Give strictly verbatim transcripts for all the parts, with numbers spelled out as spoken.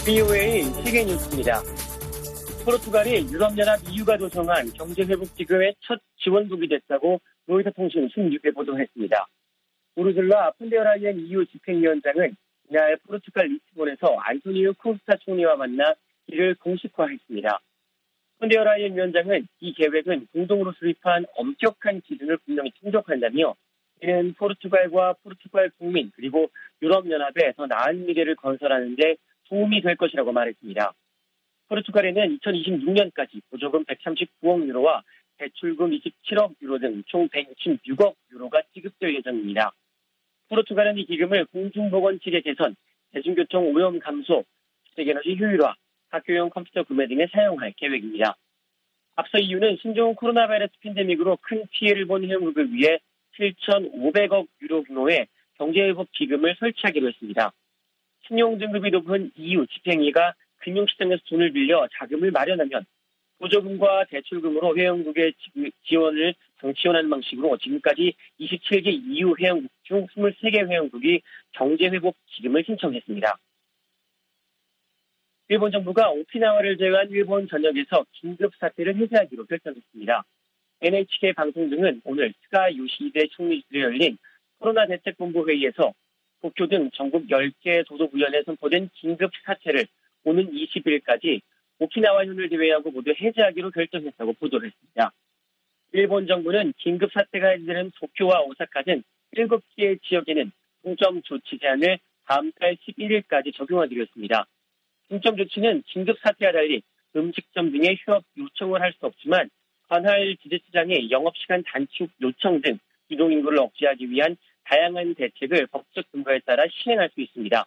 비오에이 세계 뉴스입니다. 포르투갈이 유럽연합 이유가 조성한 경제회복기금의 첫 지원국이 됐다고 로이터 통신 십육 일 보도했습니다. 우르줄라 폰데어라이엔 이유 집행위원장은 이날 포르투갈 리스본에서 안토니우 코스타 총리와 만나 이를 공식화했습니다. 폰데어라이엔 위원장은 이 계획은 공동으로 수립한 엄격한 기준을 분명히 충족한다며 이는 포르투갈과 포르투갈 국민 그리고 유럽연합에 더 나은 미래를 건설하는 데 도움이 될 것이라고 말했습니다. 포르투갈에는 이천이십육 년까지 보조금 백삼십구억 유로와 대출금 이십칠억 유로 등 총 백육십육억 유로가 지급될 예정입니다. 포르투갈은 이 기금을 공중보건체계 개선, 대중교통 오염 감소, 주택에너지 효율화, 학교용 컴퓨터 구매 등에 사용할 계획입니다. 앞서 이유는 신종 코로나 바이러스 팬데믹으로 큰 피해를 본 회원국을 위해 칠천오백억 유로 규모의 경제회복 기금을 설치하기로 했습니다. 신용 등급이 높은 이유 집행위가 금융시장에서 돈을 빌려 자금을 마련하면 보조금과 대출금으로 회원국의 지원을 지원하는 방식으로 지금까지 이십칠 개 이유 회원국 중 이십삼 개 회원국이 경제회복 기금을 신청했습니다. 일본 정부가 오키나와를 제외한 일본 전역에서 긴급 사태를 해제하기로 결정했습니다. 엔에이치케이 방송 등은 오늘 스가 요시히데 총리실에 열린 코로나 대책본부 회의에서 도쿄 등 전국 열 개 도도구현에 선포된 긴급 사태를 오는 이십 일까지 오키나와현을 제외하고 모두 해제하기로 결정했다고 보도를 했습니다. 일본 정부는 긴급 사태가 해제되는 도쿄와 오사카 등 일곱 개의 지역에는 중점 조치 제한을 다음 달 십일 일까지 적용하기로 했습니다. 중점 조치는 긴급 사태와 달리 음식점 등의 휴업 요청을 할 수 없지만 관할 지자체장의 영업시간 단축 요청 등 유동인구를 억제하기 위한 다양한 대책을 법적 근거에 따라 시행할 수 있습니다.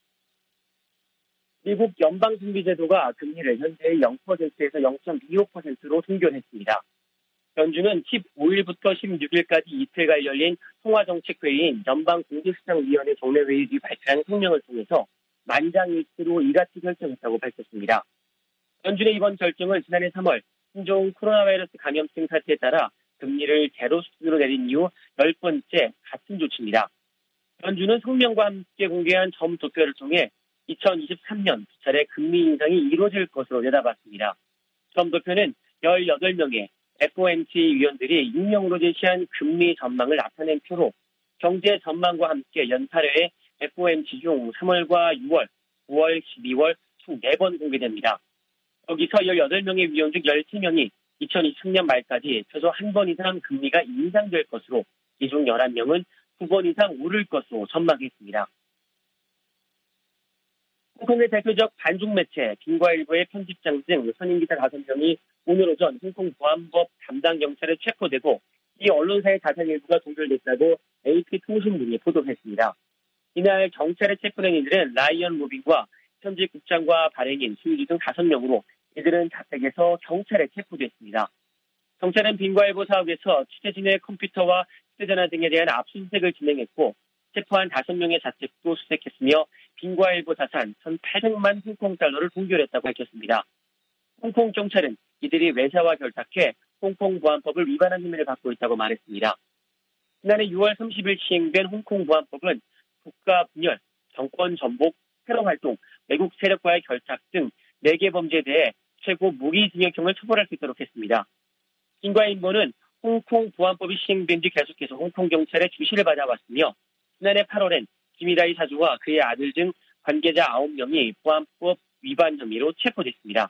미국 연방준비제도가 금리를 현재의 영 퍼센트에서 영 점 이오 퍼센트로 동결했습니다. 연준은 십오 일부터 십육 일까지 이틀간 열린 통화정책회의인 연방공개시장위원회 정례회의 뒤 발표한 성명을 통해서 만장일치로 이같이 결정했다고 밝혔습니다. 연준의 이번 결정은 지난해 삼월 신종 코로나 바이러스 감염증 사태에 따라 금리를 제로 수준으로 내린 이후 열 번째 같은 조치입니다. 연준은 성명과 함께 공개한 점도표를 통해 이천이십삼 년 두 차례 금리 인상이 이루어질 것으로 내다봤습니다. 점도표는 열여덟 명의 에프오엠씨 위원들이 익명으로 제시한 금리 전망을 나타낸 표로 경제 전망과 함께 연 팔 회의 에프오엠씨 중 삼월과 유월, 구월, 십이월 총 네 번 공개됩니다. 여기서 열여덟 명의 위원 중 열세 명이 이천이십삼 년 말까지 최소 한 번 이상 금리가 인상될 것으로 이 중 열한 명은 두 번 이상 오를 것으로 전망했습니다. 홍콩의 대표적 반중 매체 빈과일보의 편집장 등 선임기자 다섯 명이 오늘 오전 홍콩 보안법 담당 경찰에 체포되고 이 언론사의 자산 일부가 동결됐다고 에이피통신 등이 보도했습니다. 이날 경찰에 체포된 이들은 라이언 로빈과 현직 국장과 발행인, 수유지 등 다섯 명으로 이들은 자택에서 경찰에 체포됐습니다. 경찰은 빈과일보 사옥에서 취재진의 컴퓨터와 휴대전화 등에 대한 압수수색을 진행했고 체포한 다섯 명의 자택도 수색했으며 빈과일보 자산 천팔백만 홍콩 달러를 동결했다고 밝혔습니다. 홍콩 경찰은 이들이 외세와 결탁해 홍콩 보안법을 위반한 혐의를 받고 있다고 말했습니다. 지난해 유월 삼십일 시행된 홍콩 보안법은 국가 분열, 정권 전복, 테러 활동, 외국 세력과의 결탁 등 네 개 범죄에 대해 최고 무기징역형을 처벌할 수 있도록 했습니다. 빈과일보는 홍콩 보안법이 시행된 뒤 계속해서 홍콩 경찰의 주시를 받아왔으며 지난해 팔월엔 김이다이 사주와 그의 아들 등 관계자 아홉 명이 보안법 위반 혐의로 체포됐습니다.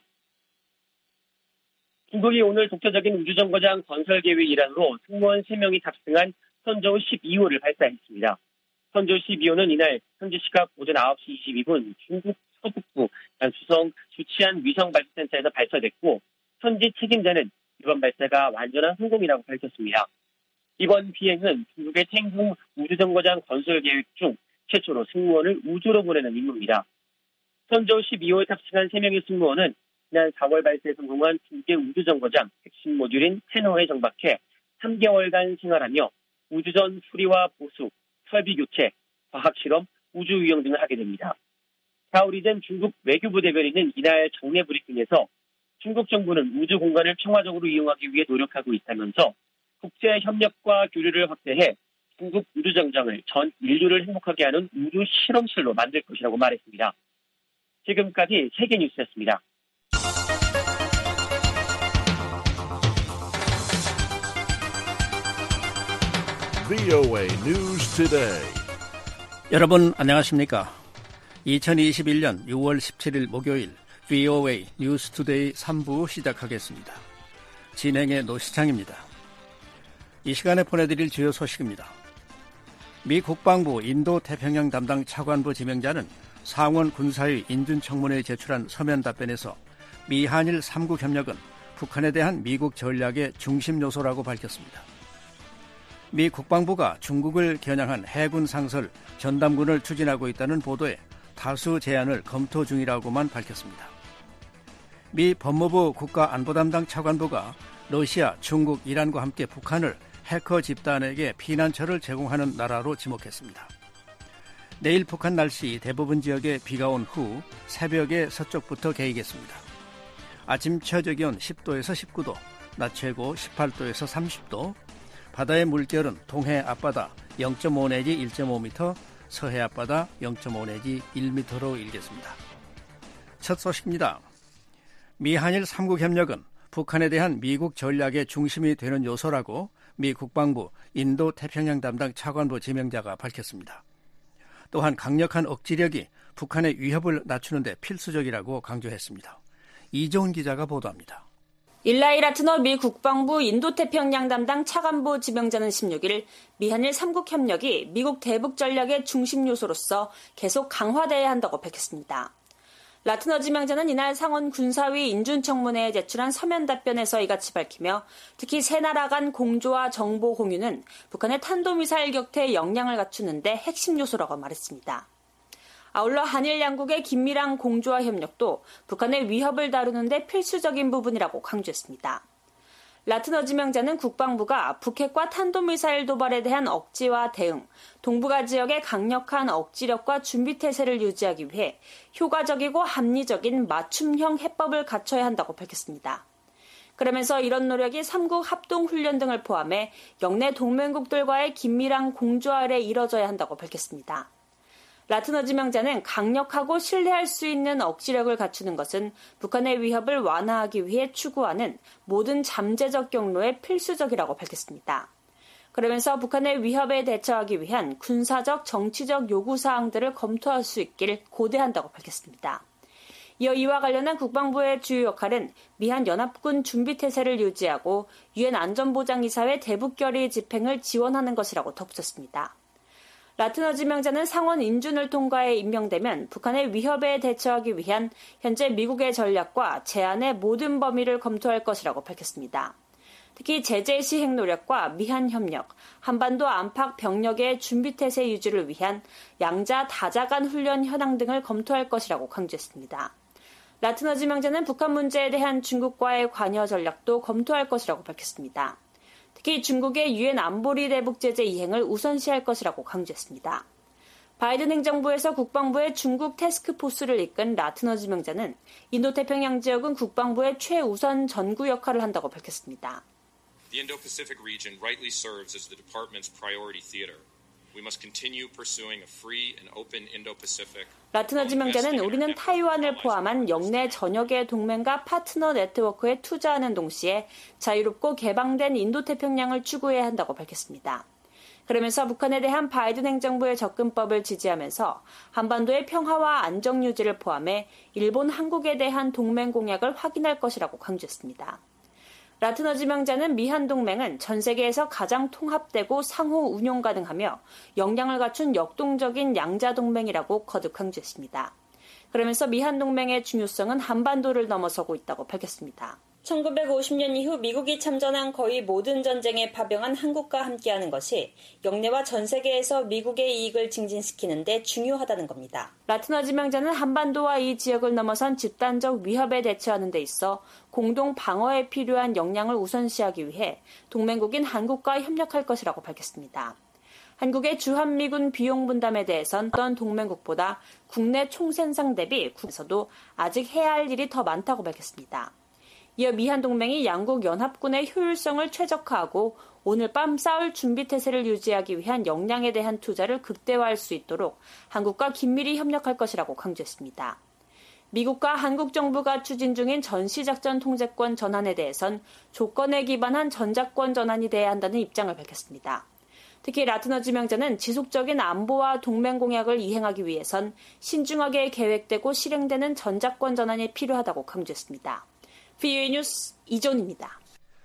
중국이 오늘 독자적인 우주정거장 건설 계획 일환으로 승무원 세 명이 탑승한 선저우 십이 호를 발사했습니다. 선저우 십이 호는 이날 현지 시각 오전 아홉 시 이십이 분 중국 서북부 수성 주치안 위성발사센터에서 발사됐고 현지 책임자는 이번 발사가 완전한 성공이라고 밝혔습니다. 이번 비행은 중국의 탱궁 우주정거장 건설 계획 중 최초로 승무원을 우주로 보내는 임무입니다. 선저우 십이 호에 탑승한 세 명의 승무원은 지난 사월 발사에 성공한 중국의 우주정거장 핵심 모듈인 텐호에 정박해 삼 개월간 생활하며 우주전 수리와 보수, 설비 교체, 과학실험, 우주위영 등을 하게 됩니다. 샤오리젠 중국 외교부 대변인은 이날 정례 브리핑에서 중국 정부는 우주 공간을 평화적으로 이용하기 위해 노력하고 있다면서 국제 협력과 교류를 확대해 중국 우주정장을 전 인류를 행복하게 하는 우주 실험실로 만들 것이라고 말했습니다. 지금까지 세계뉴스였습니다. 브이오에이 News Today. 여러분 안녕하십니까? 이천이십일 년 유월 십칠일 목요일 브이오에이 뉴스 투데이 삼 부 시작하겠습니다. 진행의 노시창입니다. 이 시간에 보내드릴 주요 소식입니다. 미 국방부 인도태평양 담당 차관부 지명자는 상원 군사위 인준청문회에 제출한 서면 답변에서 미 한일 삼 국 협력은 북한에 대한 미국 전략의 중심 요소라고 밝혔습니다. 미 국방부가 중국을 겨냥한 해군 상설 전담군을 추진하고 있다는 보도에 다수 제안을 검토 중이라고만 밝혔습니다. 미 법무부 국가안보담당 차관부가 러시아, 중국, 이란과 함께 북한을 해커 집단에게 피난처를 제공하는 나라로 지목했습니다. 내일 북한 날씨 대부분 지역에 비가 온 후 새벽에 서쪽부터 개이겠습니다. 아침 최저기온 십 도에서 십구 도, 낮 최고 십팔 도에서 삼십 도, 바다의 물결은 동해 앞바다 영 점 오 내지 일 점 오 미터, 서해 앞바다 영 점 오 내지 일 미터로 일겠습니다. 첫 소식입니다. 미 한일 삼 국 협력은 북한에 대한 미국 전략의 중심이 되는 요소라고 미 국방부 인도태평양 담당 차관부 지명자가 밝혔습니다. 또한 강력한 억지력이 북한의 위협을 낮추는 데 필수적이라고 강조했습니다. 이종훈 기자가 보도합니다. 일라이 라트너 미 국방부 인도태평양 담당 차관부 지명자는 십육일 미한일 삼 국 협력이 미국 대북 전략의 중심 요소로서 계속 강화돼야 한다고 밝혔습니다. 라트너 지명자는 이날 상원 군사위 인준청문회에 제출한 서면 답변에서 이같이 밝히며 특히 세 나라 간 공조와 정보 공유는 북한의 탄도미사일 격퇴에 역량을 갖추는 데 핵심 요소라고 말했습니다. 아울러 한일 양국의 긴밀한 공조와 협력도 북한의 위협을 다루는 데 필수적인 부분이라고 강조했습니다. 라트너 지명자는 국방부가 북핵과 탄도미사일 도발에 대한 억지와 대응, 동북아 지역의 강력한 억지력과 준비태세를 유지하기 위해 효과적이고 합리적인 맞춤형 해법을 갖춰야 한다고 밝혔습니다. 그러면서 이런 노력이 삼 국 합동훈련 등을 포함해 영내 동맹국들과의 긴밀한 공조 아래 이뤄져야 한다고 밝혔습니다. 라트너 지명자는 강력하고 신뢰할 수 있는 억지력을 갖추는 것은 북한의 위협을 완화하기 위해 추구하는 모든 잠재적 경로에 필수적이라고 밝혔습니다. 그러면서 북한의 위협에 대처하기 위한 군사적, 정치적 요구사항들을 검토할 수 있길 고대한다고 밝혔습니다. 이어 이와 관련한 국방부의 주요 역할은 미한 연합군 준비태세를 유지하고 유엔 안전보장이사회 대북결의 집행을 지원하는 것이라고 덧붙였습니다. 라트너 지명자는 상원 인준을 통과해 임명되면 북한의 위협에 대처하기 위한 현재 미국의 전략과 제안의 모든 범위를 검토할 것이라고 밝혔습니다. 특히 제재 시행 노력과 미한 협력, 한반도 안팎 병력의 준비태세 유지를 위한 양자 다자 간 훈련 현황 등을 검토할 것이라고 강조했습니다. 라트너 지명자는 북한 문제에 대한 중국과의 관여 전략도 검토할 것이라고 밝혔습니다. 특히 중국의 유엔 안보리 대북 제재 이행을 우선시할 것이라고 강조했습니다. 바이든 행정부에서 국방부의 중국 태스크포스를 이끈 라트너 지명자는 인도태평양 지역은 국방부의 최우선 전구 역할을 한다고 밝혔습니다. The Indo-Pacific region rightly serves as the department's priority theater. We must continue pursuing a free and open Indo-Pacific. 라트너 지명자는 우리는 타이완을 포함한 영내 전역의 동맹과 파트너 네트워크에 투자하는 동시에 자유롭고 개방된 인도태평양을 추구해야 한다고 밝혔습니다. 그러면서 북한에 대한 바이든 행정부의 접근법을 지지하면서 한반도의 평화와 안정 유지를 포함해 일본, 한국에 대한 동맹 공약을 확인할 것이라고 강조했습니다. 라트너 지명자는 미한 동맹은 전 세계에서 가장 통합되고 상호 운용 가능하며 역량을 갖춘 역동적인 양자 동맹이라고 거듭 강조했습니다. 그러면서 미한 동맹의 중요성은 한반도를 넘어서고 있다고 밝혔습니다. 천구백오십 년 이후 미국이 참전한 거의 모든 전쟁에 파병한 한국과 함께하는 것이 영내와 전 세계에서 미국의 이익을 증진시키는 데 중요하다는 겁니다. 라트너 지명자는 한반도와 이 지역을 넘어선 집단적 위협에 대처하는 데 있어 공동 방어에 필요한 역량을 우선시하기 위해 동맹국인 한국과 협력할 것이라고 밝혔습니다. 한국의 주한미군 비용 분담에 대해선 어떤 동맹국보다 국내 총생산 대비 국에서도 아직 해야 할 일이 더 많다고 밝혔습니다. 이어 미한 동맹이 양국 연합군의 효율성을 최적화하고 오늘 밤 싸울 준비태세를 유지하기 위한 역량에 대한 투자를 극대화할 수 있도록 한국과 긴밀히 협력할 것이라고 강조했습니다. 미국과 한국 정부가 추진 중인 전시작전 통제권 전환에 대해선 조건에 기반한 전작권 전환이 돼야 한다는 입장을 밝혔습니다. 특히 라트너 지명자는 지속적인 안보와 동맹 공약을 이행하기 위해선 신중하게 계획되고 실행되는 전작권 전환이 필요하다고 강조했습니다. 브이오에이 뉴스 이존입니다.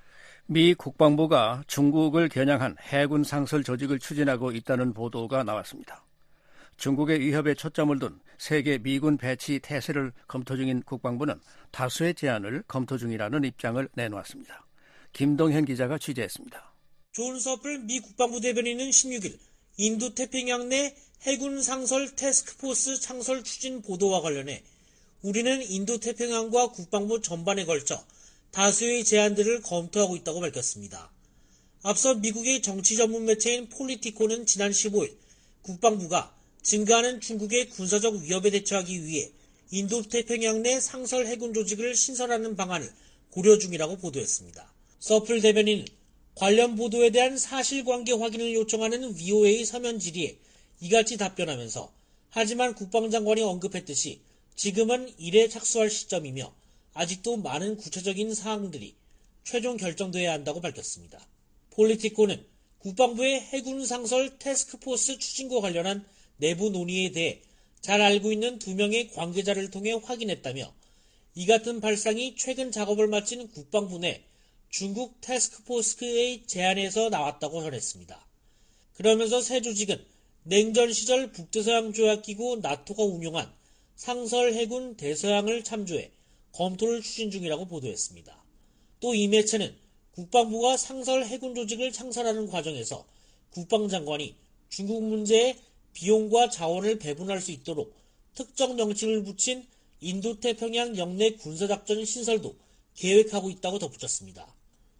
미 국방부가 중국을 겨냥한 해군 상설 조직을 추진하고 있다는 보도가 나왔습니다. 중국의 위협에 초점을 둔 세계 미군 배치 태세를 검토 중인 국방부는 다수의 제안을 검토 중이라는 입장을 내놓았습니다. 김동현 기자가 취재했습니다. 존 서플 미 국방부 대변인은 십육일 인도태평양 내 해군 상설 태스크포스 창설 추진 보도와 관련해 우리는 인도태평양과 국방부 전반에 걸쳐 다수의 제안들을 검토하고 있다고 밝혔습니다. 앞서 미국의 정치 전문 매체인 폴리티코는 지난 십오일 국방부가 증가하는 중국의 군사적 위협에 대처하기 위해 인도태평양 내 상설 해군 조직을 신설하는 방안을 고려 중이라고 보도했습니다. 서플 대변인은 관련 보도에 대한 사실관계 확인을 요청하는 브이오에이 서면 질의에 이같이 답변하면서 하지만 국방장관이 언급했듯이 지금은 일에 착수할 시점이며 아직도 많은 구체적인 사항들이 최종 결정돼야 한다고 밝혔습니다. 폴리티코는 국방부의 해군 상설 태스크포스 추진과 관련한 내부 논의에 대해 잘 알고 있는 두 명의 관계자를 통해 확인했다며 이 같은 발상이 최근 작업을 마친 국방부 내 중국 태스크포스의 제안에서 나왔다고 전했습니다. 그러면서 새 조직은 냉전 시절 북대서양 조약기구 나토가 운용한 상설 해군 대서양을 참조해 검토를 추진 중이라고 보도했습니다. 또 이 매체는 국방부가 상설 해군 조직을 창설하는 과정에서 국방장관이 중국 문제에 비용과 자원을 배분할 수 있도록 특정 명칭을 붙인 인도태평양 영내 군사작전 신설도 계획하고 있다고 덧붙였습니다.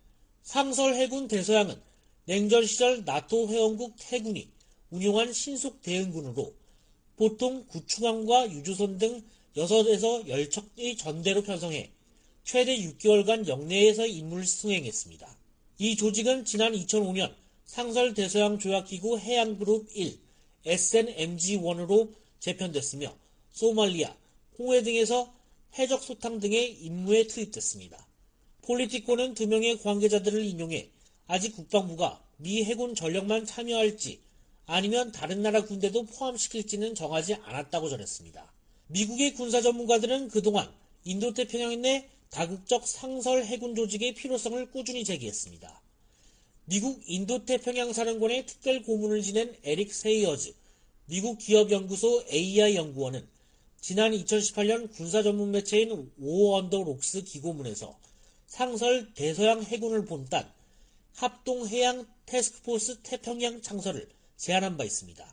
상설 해군 대서양은 냉전 시절 나토 회원국 해군이 운용한 신속 대응군으로 보통 구축함과 유조선 등 여섯에서 열 척의 전대로 편성해 최대 육 개월간 영내에서 임무를 수행했습니다. 이 조직은 지난 이천오년 상설 대서양 조약기구 해양그룹 일 에스엔엠지원으로 재편됐으며 소말리아, 홍해 등에서 해적 소탕 등의 임무에 투입됐습니다. 폴리티코는 두 명의 관계자들을 인용해 아직 국방부가 미 해군 전력만 참여할지 아니면 다른 나라 군대도 포함시킬지는 정하지 않았다고 전했습니다. 미국의 군사 전문가들은 그동안 인도태평양 내 다국적 상설 해군 조직의 필요성을 꾸준히 제기했습니다. 미국 인도태평양 사령관의 특별 고문을 지낸 에릭 세이어즈 미국 기업연구소 에이아이 연구원은 지난 이천십팔년 군사 전문 매체인 워 언더 록스 기고문에서 상설 대서양 해군을 본딴 합동해양 태스크포스 태평양 창설을 제안한 바 있습니다.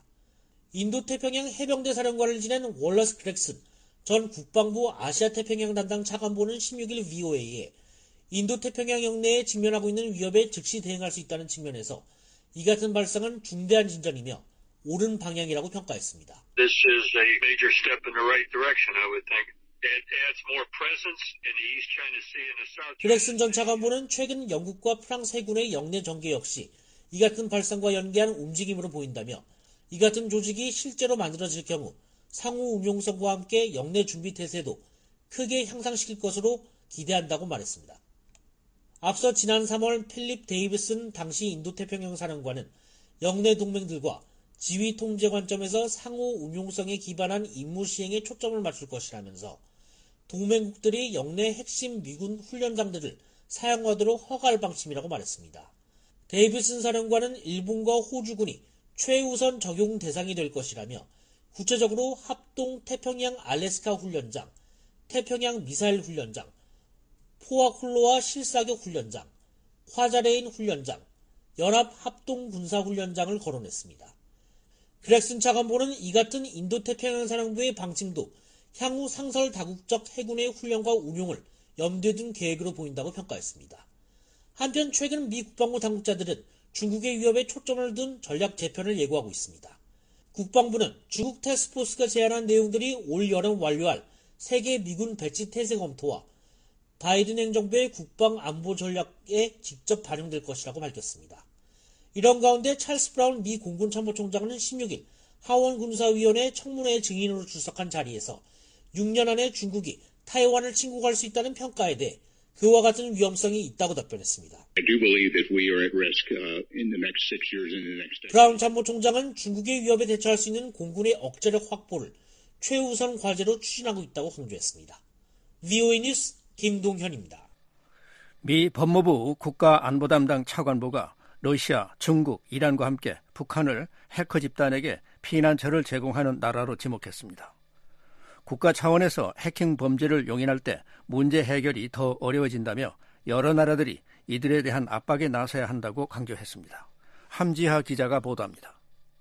인도태평양 해병대 사령관을 지낸 월러스 그렉슨 전 국방부 아시아태평양 담당 차관보는 십육일 브이오에이에 인도태평양 영내에 직면하고 있는 위협에 즉시 대응할 수 있다는 측면에서 이 같은 발상은 중대한 진전이며 옳은 방향이라고 평가했습니다. This is a major step in the right direction, I would think. It adds more presence in the East China Sea and the South China Sea. 그렉슨 전 차관보는 최근 영국과 프랑스 해군의 영내 전개 역시 이 같은 발상과 연계한 움직임으로 보인다며 이 같은 조직이 실제로 만들어질 경우 상호 운용성과 함께 영내 준비 태세도 크게 향상시킬 것으로 기대한다고 말했습니다. 앞서 지난 삼월 필립 데이비슨 당시 인도태평양 사령관은 영내 동맹들과 지휘 통제 관점에서 상호 운용성에 기반한 임무 시행에 초점을 맞출 것이라면서 동맹국들이 영내 핵심 미군 훈련장들을 사용하도록 허가할 방침이라고 말했습니다. 데이비슨 사령관은 일본과 호주군이 최우선 적용 대상이 될 것이라며 구체적으로 합동 태평양 알래스카 훈련장, 태평양 미사일 훈련장, 포아콜로아 실사격 훈련장, 화자레인 훈련장, 연합 합동 군사 훈련장을 거론했습니다. 그렉슨 차관보는 이 같은 인도태평양 사령부의 방침도 향후 상설 다국적 해군의 훈련과 운용을 염두에 둔 계획으로 보인다고 평가했습니다. 한편 최근 미 국방부 당국자들은 중국의 위협에 초점을 둔 전략 재편을 예고하고 있습니다. 국방부는 중국 태스크포스가 제안한 내용들이 올 여름 완료할 세계 미군 배치 태세 검토와 바이든 행정부의 국방 안보 전략에 직접 반영될 것이라고 밝혔습니다. 이런 가운데 찰스 브라운 미 공군 참모총장은 십육일 하원 군사위원회 청문회 증인으로 출석한 자리에서 육 년 안에 중국이 타이완을 침공할 수 있다는 평가에 대해 그와 같은 위험성이 있다고 답변했습니다. 브라운 참모총장은 중국의 위협에 대처할 수 있는 공군의 억제력 확보를 최우선 과제로 추진하고 있다고 강조했습니다. 브이오에이 뉴스 김동현입니다. 미 법무부 국가안보담당 차관보가 러시아, 중국, 이란과 함께 북한을 해커 집단에게 피난처를 제공하는 나라로 지목했습니다. 국가 차원에서 해킹 범죄를 용인할 때 문제 해결이 더 어려워진다며 여러 나라들이 이들에 대한 압박에 나서야 한다고 강조했습니다. 함지하 기자가 보도합니다.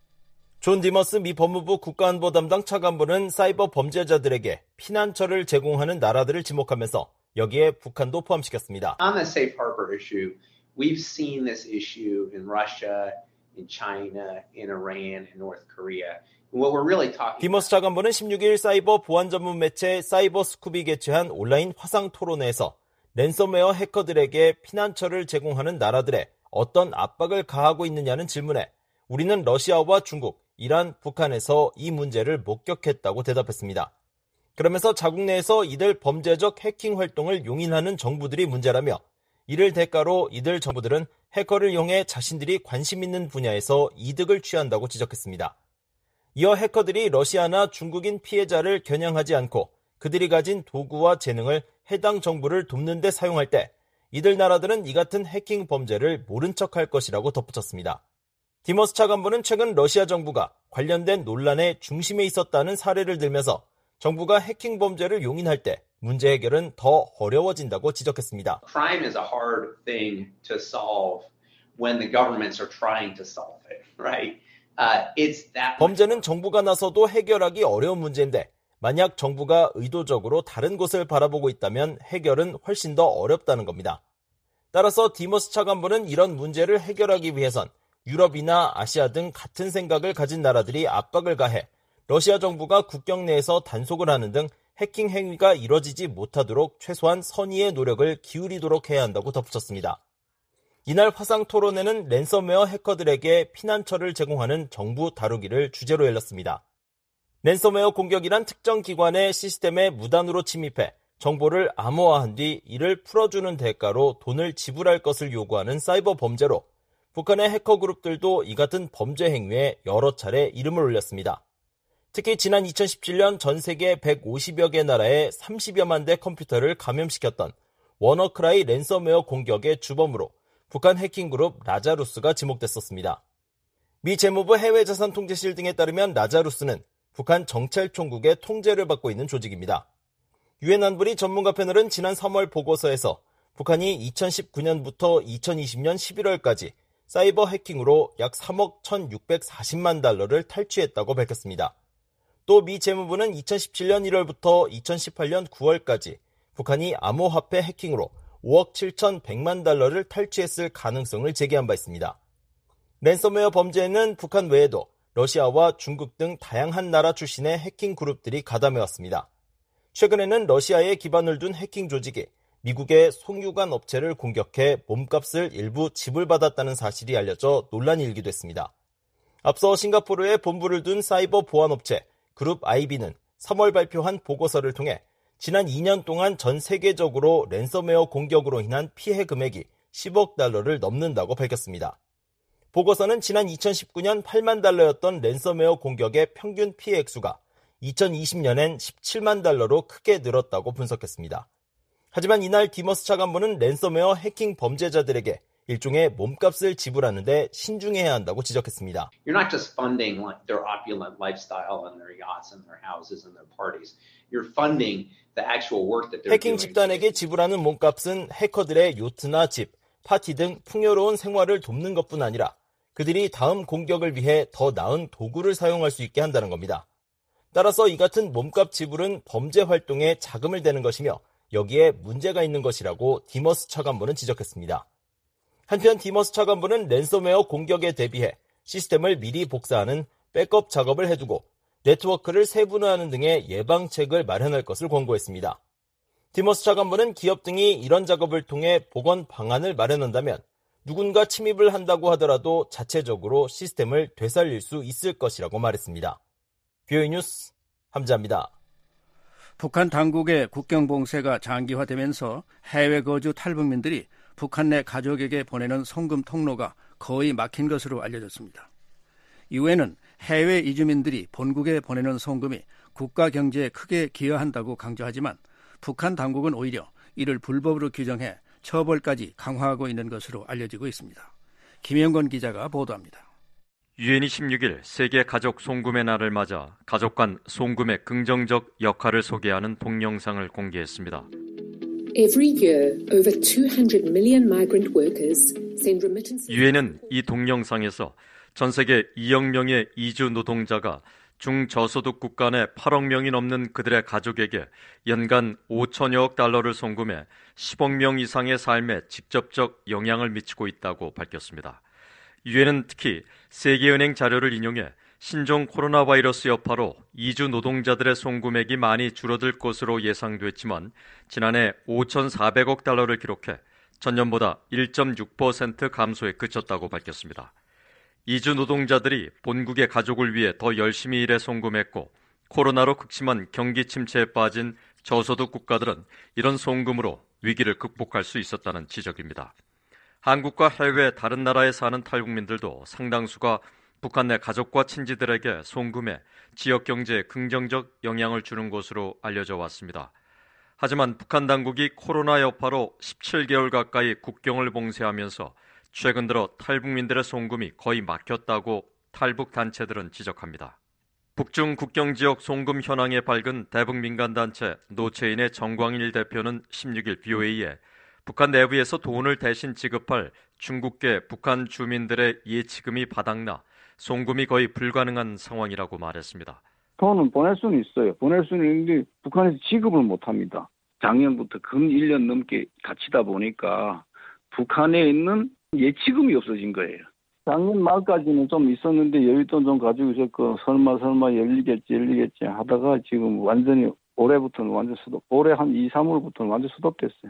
존 디머스 미 법무부 국가안보 담당 차관보는 사이버 범죄자들에게 피난처를 제공하는 나라들을 지목하면서 여기에 북한도 포함시켰습니다. On the safe harbor issue, we've seen this issue in Russia, in China, in Iran, in North Korea. What we're really talking 디머스 차관보는 십육 일 사이버 보안 전문 매체 사이버 스쿱이 개최한 온라인 화상 토론회에서 랜섬웨어 해커들에게 피난처를 제공하는 나라들에 어떤 압박을 가하고 있느냐는 질문에 우리는 러시아와 중국, 이란, 북한에서 이 문제를 목격했다고 대답했습니다. 그러면서 자국 내에서 이들 범죄적 해킹 활동을 용인하는 정부들이 문제라며 이를 대가로 이들 정부들은 해커를 이용해 자신들이 관심 있는 분야에서 이득을 취한다고 지적했습니다. 이어 해커들이 러시아나 중국인 피해자를 겨냥하지 않고 그들이 가진 도구와 재능을 해당 정부를 돕는 데 사용할 때 이들 나라들은 이 같은 해킹 범죄를 모른 척할 것이라고 덧붙였습니다. 디머스 차관보는 최근 러시아 정부가 관련된 논란의 중심에 있었다는 사례를 들면서 정부가 해킹 범죄를 용인할 때 문제 해결은 더 어려워진다고 지적했습니다. crime is a hard thing to solve when the governments are trying to solve it, right? Uh, it's that 범죄는 정부가 나서도 해결하기 어려운 문제인데 만약 정부가 의도적으로 다른 곳을 바라보고 있다면 해결은 훨씬 더 어렵다는 겁니다. 따라서 디머스 차관보는 이런 문제를 해결하기 위해선 유럽이나 아시아 등 같은 생각을 가진 나라들이 압박을 가해 러시아 정부가 국경 내에서 단속을 하는 등 해킹 행위가 이뤄지지 못하도록 최소한 선의의 노력을 기울이도록 해야 한다고 덧붙였습니다. 이날 화상 토론회는 랜섬웨어 해커들에게 피난처를 제공하는 정부 다루기를 주제로 열렸습니다. 랜섬웨어 공격이란 특정 기관의 시스템에 무단으로 침입해 정보를 암호화한 뒤 이를 풀어주는 대가로 돈을 지불할 것을 요구하는 사이버 범죄로 북한의 해커 그룹들도 이 같은 범죄 행위에 여러 차례 이름을 올렸습니다. 특히 지난 이천십칠 년 전 세계 백오십여 개 나라의 삼십여만 대 컴퓨터를 감염시켰던 워너크라이 랜섬웨어 공격의 주범으로 북한 해킹 그룹 라자루스가 지목됐었습니다. 미 재무부 해외자산통제실 등에 따르면 라자루스는 북한 정찰총국의 통제를 받고 있는 조직입니다. 유엔 안보리 전문가 패널은 지난 삼월 보고서에서 북한이 이천십구 년부터 이천이십 년 십일월까지 사이버 해킹으로 약 삼억 천육백사십만 달러를 탈취했다고 밝혔습니다. 또 미 재무부는 이천십칠 년 일월부터 이천십팔 년 구월까지 북한이 암호화폐 해킹으로 오억 칠천백만 달러를 탈취했을 가능성을 제기한 바 있습니다. 랜섬웨어 범죄에는 북한 외에도 러시아와 중국 등 다양한 나라 출신의 해킹 그룹들이 가담해왔습니다. 최근에는 러시아에 기반을 둔 해킹 조직이 미국의 송유관 업체를 공격해 몸값을 일부 지불받았다는 사실이 알려져 논란이 일기도 했습니다. 앞서 싱가포르에 본부를 둔 사이버 보안업체 그룹 아이비는 삼월 발표한 보고서를 통해 지난 이 년 동안 전 세계적으로 랜섬웨어 공격으로 인한 피해 금액이 십억 달러를 넘는다고 밝혔습니다. 보고서는 지난 이천십구 년 팔만 달러였던 랜섬웨어 공격의 평균 피해 액수가 이천이십 년엔 십칠만 달러로 크게 늘었다고 분석했습니다. 하지만 이날 디머스 차관보는 랜섬웨어 해킹 범죄자들에게 일종의 몸값을 지불하는데 신중해야 한다고 지적했습니다. You're not just funding like their opulent lifestyle and their yachts and their houses and their parties. You're funding the actual work that they're 해킹 doing. 집단에게 지불하는 몸값은 해커들의 요트나 집, 파티 등 풍요로운 생활을 돕는 것뿐 아니라 그들이 다음 공격을 위해 더 나은 도구를 사용할 수 있게 한다는 겁니다. 따라서 이 같은 몸값 지불은 범죄 활동에 자금을 대는 것이며 여기에 문제가 있는 것이라고 디머스 차관보는 지적했습니다. 한편 디머스 차관보는 랜섬웨어 공격에 대비해 시스템을 미리 복사하는 백업 작업을 해두고 네트워크를 세분화하는 등의 예방책을 마련할 것을 권고했습니다. 디머스 차관보는 기업 등이 이런 작업을 통해 보건 방안을 마련한다면 누군가 침입을 한다고 하더라도 자체적으로 시스템을 되살릴 수 있을 것이라고 말했습니다. 브이오에이 뉴스 함지아입니다. 북한 당국의 국경 봉쇄가 장기화되면서 해외 거주 탈북민들이 북한 내 가족에게 보내는 송금 통로가 거의 막힌 것으로 알려졌습니다. 유엔은 해외 이주민들이 본국에 보내는 송금이 국가 경제에 크게 기여한다고 강조하지만 북한 당국은 오히려 이를 불법으로 규정해 처벌까지 강화하고 있는 것으로 알려지고 있습니다. 김영건 기자가 보도합니다. 유엔이 십육 일 세계 가족 송금의 날을 맞아 가족 간 송금의 긍정적 역할을 소개하는 동영상을 공개했습니다. Every year, over two hundred million migrant workers send remittances. 유엔은 이 동영상에서 전 세계 이억 명의 이주 노동자가 중저소득 국가 내 팔억 명이 넘는 그들의 가족에게 연간 오천여억 달러를 송금해 십억 명 이상의 삶에 직접적 영향을 미치고 있다고 밝혔습니다. 유엔은 특히 세계은행 자료를 인용해 신종 코로나 바이러스 여파로 이주 노동자들의 송금액이 많이 줄어들 것으로 예상됐지만 지난해 오천사백억 달러를 기록해 전년보다 일 점 육 퍼센트 감소에 그쳤다고 밝혔습니다. 이주 노동자들이 본국의 가족을 위해 더 열심히 일해 송금했고 코로나로 극심한 경기 침체에 빠진 저소득 국가들은 이런 송금으로 위기를 극복할 수 있었다는 지적입니다. 한국과 해외 다른 나라에 사는 탈북민들도 상당수가 북한 내 가족과 친지들에게 송금해 지역 경제에 긍정적 영향을 주는 것으로 알려져 왔습니다. 하지만 북한 당국이 코로나 여파로 십칠 개월 가까이 국경을 봉쇄하면서 최근 들어 탈북민들의 송금이 거의 막혔다고 탈북 단체들은 지적합니다. 북중 국경 지역 송금 현황에 밝은 대북 민간단체 노체인의 정광일 대표는 십육 일 비오에이에 북한 내부에서 돈을 대신 지급할 중국계 북한 주민들의 예치금이 바닥나 송금이 거의 불가능한 상황이라고 말했습니다. 돈은 보낼 수는 있어요. 보낼 수는 있는데 북한에서 지급을 못합니다. 작년부터 근 일 년 넘게 갇히다 보니까 북한에 있는 예치금이 없어진 거예요. 작년 말까지는 좀 있었는데 여윳돈 좀 가지고 있었고 설마 설마 열리겠지 열리겠지 하다가 지금 완전히 올해부터는 완전 수도 올해 한 이, 삼월부터는 완전 수도됐어요.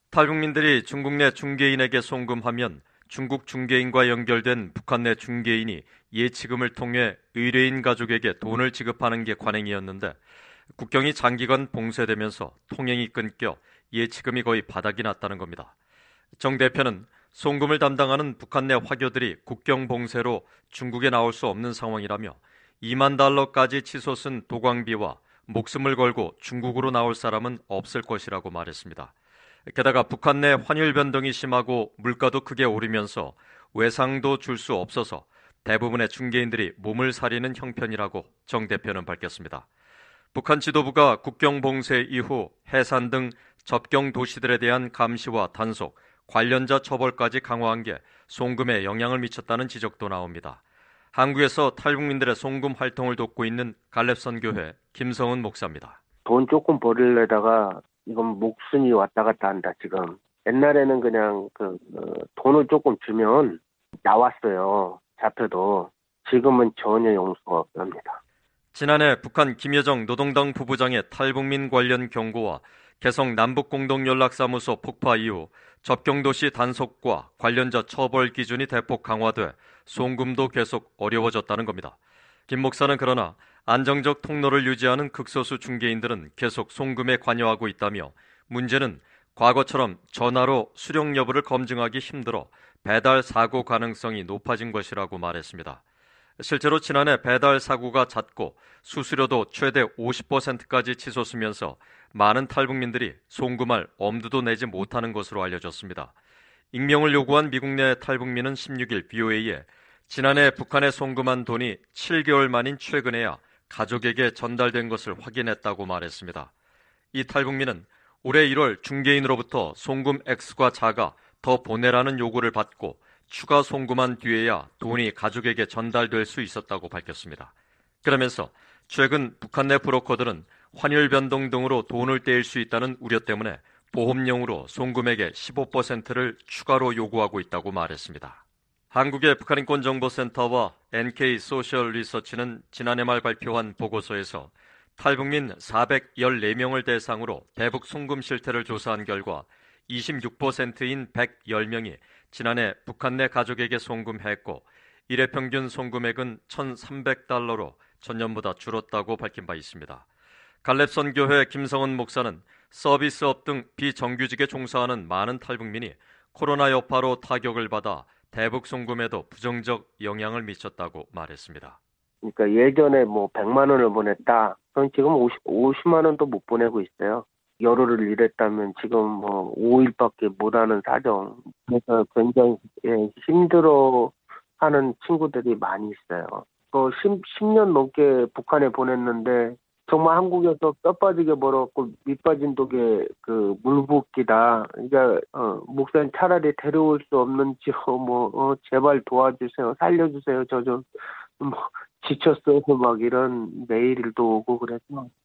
탈북민들이 중국 내 중개인에게 송금하면 중국 중개인과 연결된 북한 내 중개인이 예치금을 통해 의뢰인 가족에게 돈을 지급하는 게 관행이었는데 국경이 장기간 봉쇄되면서 통행이 끊겨 예치금이 거의 바닥이 났다는 겁니다. 정 대표는 송금을 담당하는 북한 내 화교들이 국경 봉쇄로 중국에 나올 수 없는 상황이라며 이만 달러까지 치솟은 도광비와 목숨을 걸고 중국으로 나올 사람은 없을 것이라고 말했습니다. 게다가 북한 내 환율 변동이 심하고 물가도 크게 오르면서 외상도 줄 수 없어서 대부분의 중개인들이 몸을 사리는 형편이라고 정 대표는 밝혔습니다. 북한 지도부가 국경 봉쇄 이후 해산 등 접경 도시들에 대한 감시와 단속, 관련자 처벌까지 강화한 게 송금에 영향을 미쳤다는 지적도 나옵니다. 한국에서 탈북민들의 송금 활동을 돕고 있는 갈렙선교회 김성은 목사입니다. 돈 조금 버리려다가 이건 목숨이 왔다 갔다 한다 지금. 옛날에는 그냥 그 어, 돈을 조금 주면 나왔어요. 잡혀도. 지금은 전혀 용서가 없습니다. 지난해 북한 김여정 노동당 부부장의 탈북민 관련 경고와 개성 남북공동연락사무소 폭파 이후 접경도시 단속과 관련자 처벌 기준이 대폭 강화돼 송금도 계속 어려워졌다는 겁니다. 김 목사는 그러나 안정적 통로를 유지하는 극소수 중개인들은 계속 송금에 관여하고 있다며 문제는 과거처럼 전화로 수령 여부를 검증하기 힘들어 배달 사고 가능성이 높아진 것이라고 말했습니다. 실제로 지난해 배달 사고가 잦고 수수료도 최대 오십 퍼센트까지 치솟으면서 많은 탈북민들이 송금할 엄두도 내지 못하는 것으로 알려졌습니다. 익명을 요구한 미국 내 탈북민은 십육 일 비오에이에 지난해 북한에 송금한 돈이 칠 개월 만인 최근에야 가족에게 전달된 것을 확인했다고 말했습니다. 이 탈북민은 올해 일월 중개인으로부터 송금 액수가 작아 더 보내라는 요구를 받고 추가 송금한 뒤에야 돈이 가족에게 전달될 수 있었다고 밝혔습니다. 그러면서 최근 북한 내 브로커들은 환율 변동 등으로 돈을 떼일 수 있다는 우려 때문에 보험용으로 송금액의 십오 퍼센트를 추가로 요구하고 있다고 말했습니다. 한국의 북한인권정보센터와 엔케이 소셜 리서치는 지난해 말 발표한 보고서에서 탈북민 사백십사 명을 대상으로 대북 송금 실태를 조사한 결과 이십육 퍼센트인 백십 명이 지난해 북한 내 가족에게 송금했고 일회 평균 송금액은 천삼백 달러로 전년보다 줄었다고 밝힌 바 있습니다. 갈렙선교회 김성은 목사는 서비스업 등 비정규직에 종사하는 많은 탈북민이 코로나 여파로 타격을 받아 대북 송금에도 부정적 영향을 미쳤다고 말했습니다. 그러니까 예전에 뭐 백만 원을 보냈다. 그럼 지금 오십, 오십만 원도 못 보내고 있어요. 열흘을 일했다면 지금 뭐 오 일밖에 못하는 사정. 그래서 굉장히 예, 힘들어하는 친구들이 많이 있어요. 그 십 년 넘게 북한에 보냈는데 정말 한국에서 뼈 빠지게 벌었고 밑 빠진 독에 그 물붓기다. 그러니까 어, 목사님 차라리 데려올 수 없는지요. 뭐 어, 제발 도와주세요, 살려주세요. 저 좀 뭐 지쳤어요. 막 이런 메일도 오고 그래서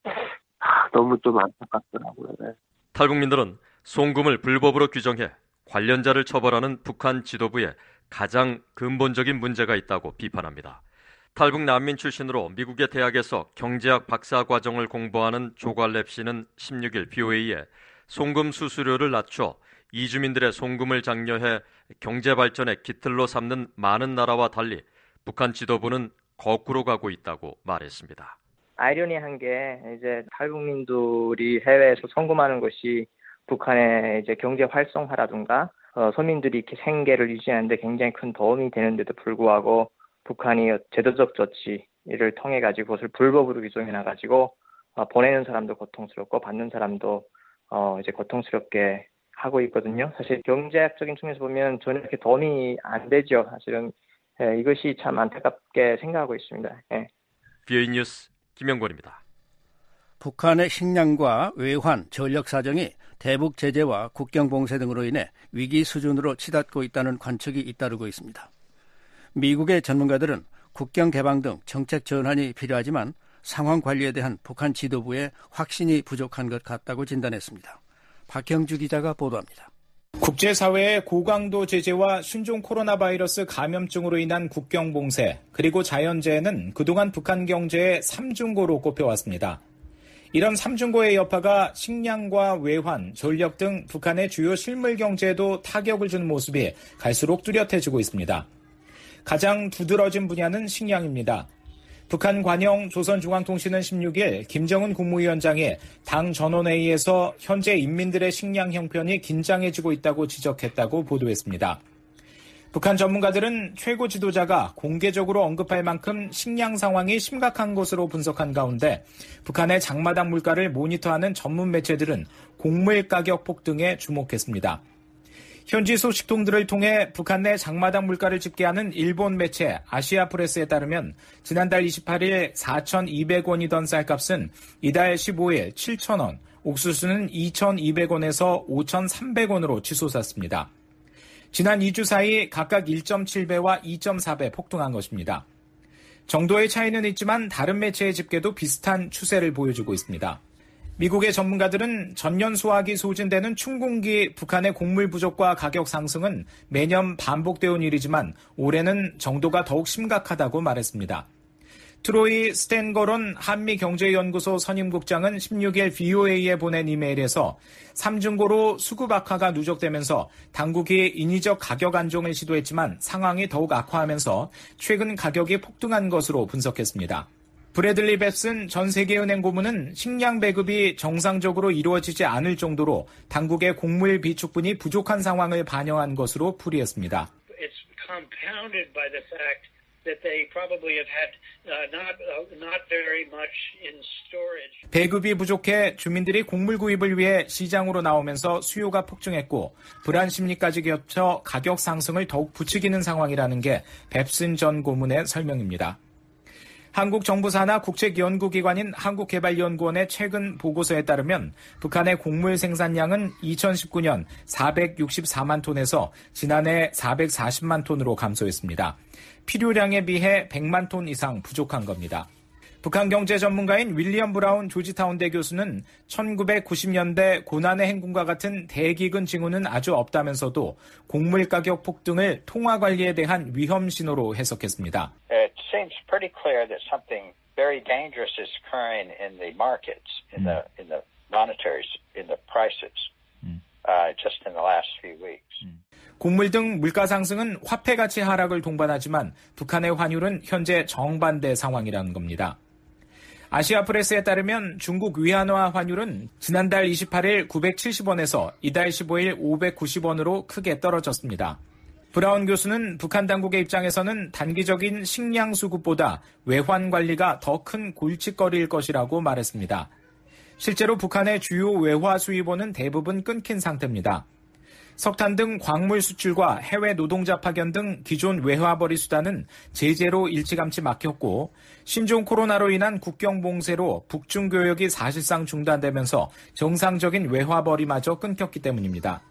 아, 너무 좀 안타깝더라고요. 네. 탈북민들은 송금을 불법으로 규정해 관련자를 처벌하는 북한 지도부에 가장 근본적인 문제가 있다고 비판합니다. 탈북 난민 출신으로 미국의 대학에서 경제학 박사 과정을 공부하는 조갈렙 씨는 십육 일 브이오에이에 송금 수수료를 낮춰 이주민들의 송금을 장려해 경제 발전의 기틀로 삼는 많은 나라와 달리 북한 지도부는 거꾸로 가고 있다고 말했습니다. 아이러니한 게 이제 탈북민들이 해외에서 송금하는 것이 북한의 이제 경제 활성화라든가 어, 서민들이 이렇게 생계를 유지하는데 굉장히 큰 도움이 되는데도 불구하고 북한이 제도적 조치를 통해 가지고 그것을 불법으로 규정해 놔 가지고 어, 보내는 사람도 고통스럽고 받는 사람도 어, 이제 고통스럽게 하고 있거든요. 사실 경제학적인 측면에서 보면 전혀 이렇게 도움이 안 되죠. 사실은 예, 이것이 참 안타깝게 생각하고 있습니다. 예. 브이오에이 뉴스 김영권입니다. 북한의 식량과 외환, 전력 사정이 대북 제재와 국경 봉쇄 등으로 인해 위기 수준으로 치닫고 있다는 관측이 잇따르고 있습니다. 미국의 전문가들은 국경 개방 등 정책 전환이 필요하지만 상황 관리에 대한 북한 지도부의 확신이 부족한 것 같다고 진단했습니다. 박형주 기자가 보도합니다. 국제사회의 고강도 제재와 순종 코로나 바이러스 감염증으로 인한 국경 봉쇄, 그리고 자연재해는 그동안 북한 경제의 삼중고로 꼽혀왔습니다. 이런 삼중고의 여파가 식량과 외환, 전력 등 북한의 주요 실물 경제에도 타격을 주는 모습이 갈수록 뚜렷해지고 있습니다. 가장 두드러진 분야는 식량입니다. 북한 관영 조선중앙통신은 십육 일 김정은 국무위원장이 당 전원회의에서 현재 인민들의 식량 형편이 긴장해지고 있다고 지적했다고 보도했습니다. 북한 전문가들은 최고 지도자가 공개적으로 언급할 만큼 식량 상황이 심각한 것으로 분석한 가운데 북한의 장마당 물가를 모니터하는 전문 매체들은 곡물 가격 폭등에 주목했습니다. 현지 소식통들을 통해 북한 내 장마당 물가를 집계하는 일본 매체 아시아프레스에 따르면 지난달 이십팔 일 사천이백 원이던 쌀값은 이달 십오 일 칠천 원, 옥수수는 이천이백 원에서 오천삼백 원으로 치솟았습니다. 지난 이 주 사이 각각 일 점 칠 배와 이 점 사 배 폭등한 것입니다. 정도의 차이는 있지만 다른 매체의 집계도 비슷한 추세를 보여주고 있습니다. 미국의 전문가들은 전년 수확이 소진되는 춘공기 북한의 곡물 부족과 가격 상승은 매년 반복되어 온 일이지만 올해는 정도가 더욱 심각하다고 말했습니다. 트로이 스탠거론 한미경제연구소 선임국장은 십육 일 브이오에이에 보낸 이메일에서 삼중고로 수급 악화가 누적되면서 당국이 인위적 가격 안정을 시도했지만 상황이 더욱 악화하면서 최근 가격이 폭등한 것으로 분석했습니다. 브래들리 벱슨 전 세계은행 고문은 식량 배급이 정상적으로 이루어지지 않을 정도로 당국의 곡물 비축분이 부족한 상황을 반영한 것으로 풀이했습니다. It's compounded by the fact that they probably have had uh, not uh, not very much in storage. 배급이 부족해 주민들이 곡물 구입을 위해 시장으로 나오면서 수요가 폭증했고 불안 심리까지 겹쳐 가격 상승을 더욱 부추기는 상황이라는 게 벱슨 전 고문의 설명입니다. 한국 정부 산하 국책연구기관인 한국개발연구원의 최근 보고서에 따르면 북한의 곡물 생산량은 이천십구 년 사백육십사만 톤에서 지난해 사백사십만 톤으로 감소했습니다. 필요량에 비해 백만 톤 이상 부족한 겁니다. 북한 경제 전문가인 윌리엄 브라운 조지타운대 교수는 천구백구십 년대 고난의 행군과 같은 대기근 징후는 아주 없다면서도 곡물 가격 폭등을 통화 관리에 대한 위험 신호로 해석했습니다. It seems pretty clear that something very dangerous is occurring in the markets, in the in the monetary, in the prices, uh, just in the last few weeks. 곡물 등 물가 상승은 화폐 가치 하락을 동반하지만 북한의 환율은 현재 정반대 상황이라는 겁니다. 아시아프레스에 따르면 중국 위안화 환율은 지난달 이십팔일 구백칠십 원에서 이달 십오일 오백구십 원으로 크게 떨어졌습니다. 브라운 교수는 북한 당국의 입장에서는 단기적인 식량 수급보다 외환 관리가 더 큰 골칫거리일 것이라고 말했습니다. 실제로 북한의 주요 외화 수입원은 대부분 끊긴 상태입니다. 석탄 등 광물 수출과 해외 노동자 파견 등 기존 외화벌이 수단은 제재로 일찌감치 막혔고 신종 코로나로 인한 국경 봉쇄로 북중 교역이 사실상 중단되면서 정상적인 외화벌이마저 끊겼기 때문입니다.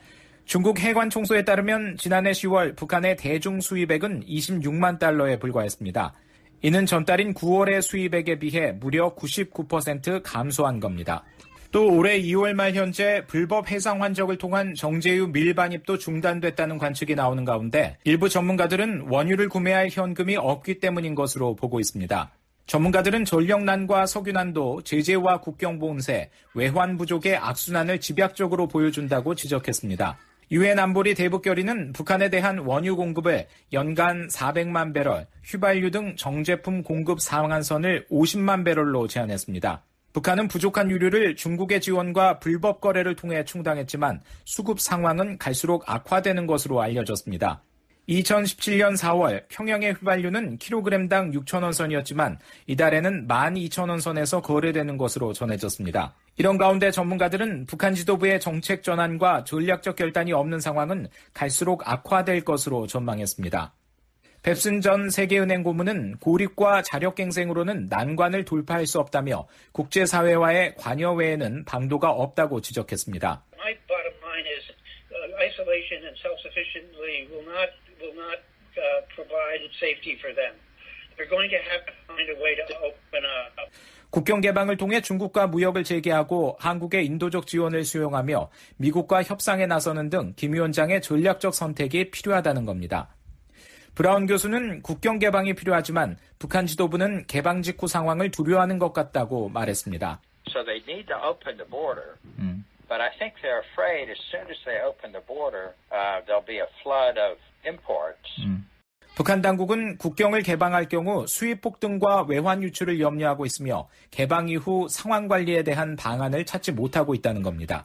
중국 해관 총소에 따르면 지난해 시월 북한의 대중 수입액은 이십육만 달러에 불과했습니다. 이는 전달인 구월의 수입액에 비해 무려 구십구 퍼센트 감소한 겁니다. 또 올해 이월 말 현재 불법 해상 환적을 통한 정제유 밀반입도 중단됐다는 관측이 나오는 가운데 일부 전문가들은 원유를 구매할 현금이 없기 때문인 것으로 보고 있습니다. 전문가들은 전력난과 석유난도 제재와 국경 봉쇄, 외환 부족의 악순환을 집약적으로 보여준다고 지적했습니다. 유엔 안보리 대북결의는 북한에 대한 원유 공급을 연간 사백만 배럴, 휘발유 등 정제품 공급 상한선을 오십만 배럴로 제한했습니다. 북한은 부족한 유류를 중국의 지원과 불법 거래를 통해 충당했지만 수급 상황은 갈수록 악화되는 것으로 알려졌습니다. 이천십칠년 사월 평양의 휘발유는 킬로그램당 육천 원 선이었지만 이달에는 만 이천 원 선에서 거래되는 것으로 전해졌습니다. 이런 가운데 전문가들은 북한 지도부의 정책 전환과 전략적 결단이 없는 상황은 갈수록 악화될 것으로 전망했습니다. 뱁슨 전 세계은행 고문은 고립과 자력갱생으로는 난관을 돌파할 수 없다며 국제사회와의 관여 외에는 방도가 없다고 지적했습니다. My bottom line is uh, isolation and self-sufficiency will not will not uh, provide safety for them. They're going to have to find a way to open up. 국경 개방을 통해 중국과 무역을 재개하고 한국의 인도적 지원을 수용하며 미국과 협상에 나서는 등 김 위원장의 전략적 선택이 필요하다는 겁니다. 브라운 교수는 국경 개방이 필요하지만 북한 지도부는 개방 직후 상황을 두려워하는 것 같다고 말했습니다. So they need to open the border, 음. but I think they're afraid as soon as they open the border, uh, there'll be a flood of imports. 음. 북한 당국은 국경을 개방할 경우 수입 폭등과 외환 유출을 염려하고 있으며 개방 이후 상황 관리에 대한 방안을 찾지 못하고 있다는 겁니다.